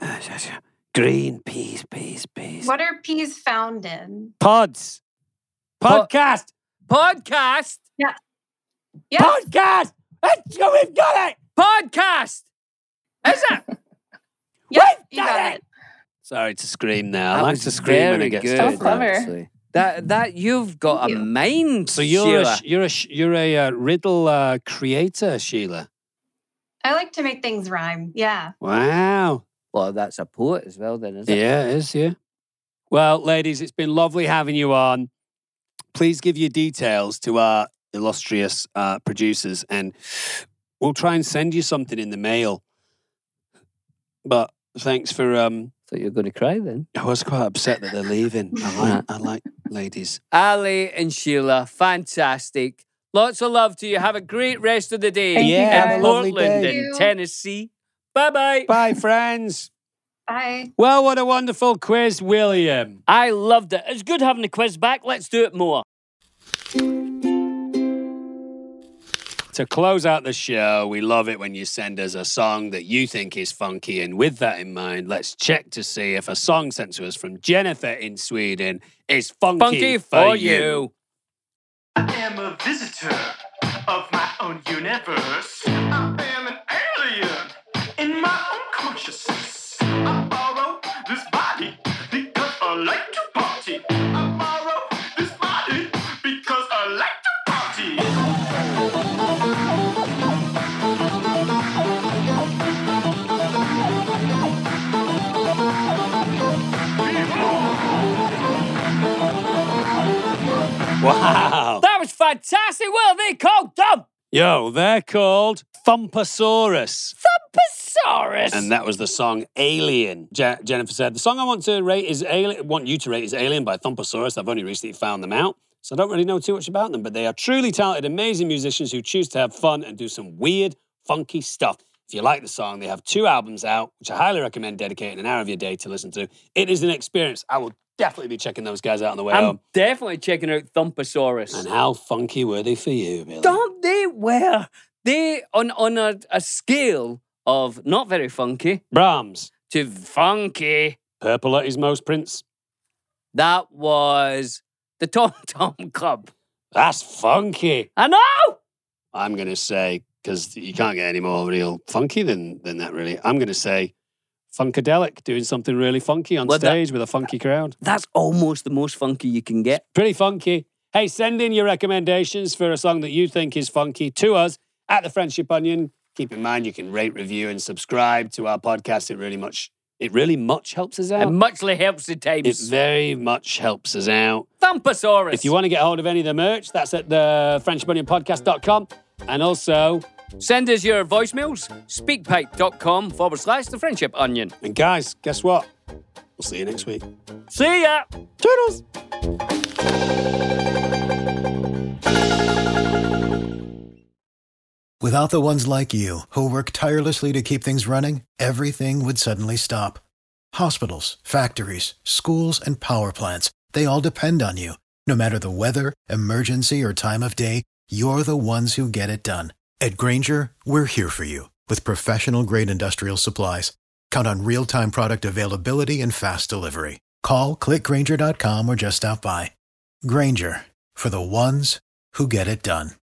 Green peas, peas, peas. What are peas found in? Pods. Po- Podcast. Podcast. Yes. Podcast. Let's go. We've got it. Podcast. Is it? Yes, We've you got got it. Sorry to scream now. I That like was to scream when very it gets good, So to clever. actually. That that you've got Thank a you. mind. So you're a, Sheila. sh- you're a sh- you're a uh, riddle uh, creator, Sheila. I like to make things rhyme. Yeah. Wow. Well, that's a poet as well, then, isn't it? Yeah, it is. Yeah. Well, ladies, it's been lovely having you on. Please give your details to our illustrious uh, producers and we'll try and send you something in the mail. But thanks for... Um, Thought you were going to cry then. I was quite upset that they're leaving. I like, I like ladies. Ali and Sheila, fantastic. Lots of love to you. Have a great rest of the day. Thank you, Yeah, guys. have a lovely Portland day. and Tennessee. Bye-bye. Bye, friends. Bye. Well, what a wonderful quiz, William. I loved it. It's good having the quiz back. Let's do it more. To close out the show, we love it when you send us a song that you think is funky. And with that in mind, let's check to see if a song sent to us from Jennifer in Sweden is funky, Funky for, for you. you. I am a visitor of my own universe. I am an alien in my own consciousness. I borrow this body because I like to party. I borrow this body because I like to party. Wow. That was fantastic. What are they called, Dom? Yo, they're called Thumpasaurus. Thumpasaurus. And that was the song Alien. Je- Jennifer said, the song I want to rate is Alien, want you to rate is Alien by Thumpasaurus. I've only recently found them out, so I don't really know too much about them, but they are truly talented, amazing musicians who choose to have fun and do some weird, funky stuff. If you like the song, they have two albums out, which I highly recommend dedicating an hour of your day to listen to. It is an experience. I will definitely be checking those guys out on the way I'm home. definitely checking out Thumpasaurus. And how funky were they for you, Billy? Don't they were they on on a, a scale of not very funky Brahms. to funky? Purple at his most, Prince. That was the Tom Tom Club. That's funky. I know. I'm going to say, because you can't get any more real funky than, than that, really. I'm going to say Funkadelic, doing something really funky on Well, that- stage with a funky crowd. That's almost the most funky you can get. Pretty funky. Hey, send in your recommendations for a song that you think is funky to us at The Friendship Onion. Keep in mind, you can rate, review, and subscribe to our podcast. It really much, it really much helps us out. It muchly helps the It times. very much helps us out. Thumpasaurus. If you want to get hold of any of the merch, that's at the friendship onion podcast dot com. And also, send us your voicemails. Speakpipe.com forward slash the Friendship Onion. and guys, guess what? We'll see you next week. See ya. Toodles! Without the ones like you, who work tirelessly to keep things running, everything would suddenly stop. Hospitals, factories, schools, and power plants, they all depend on you. No matter the weather, emergency, or time of day, you're the ones who get it done. At Grainger, we're here for you with professional-grade industrial supplies. Count on real-time product availability and fast delivery. Call, click Grainger dot com, or just stop by. Grainger, for the ones who get it done.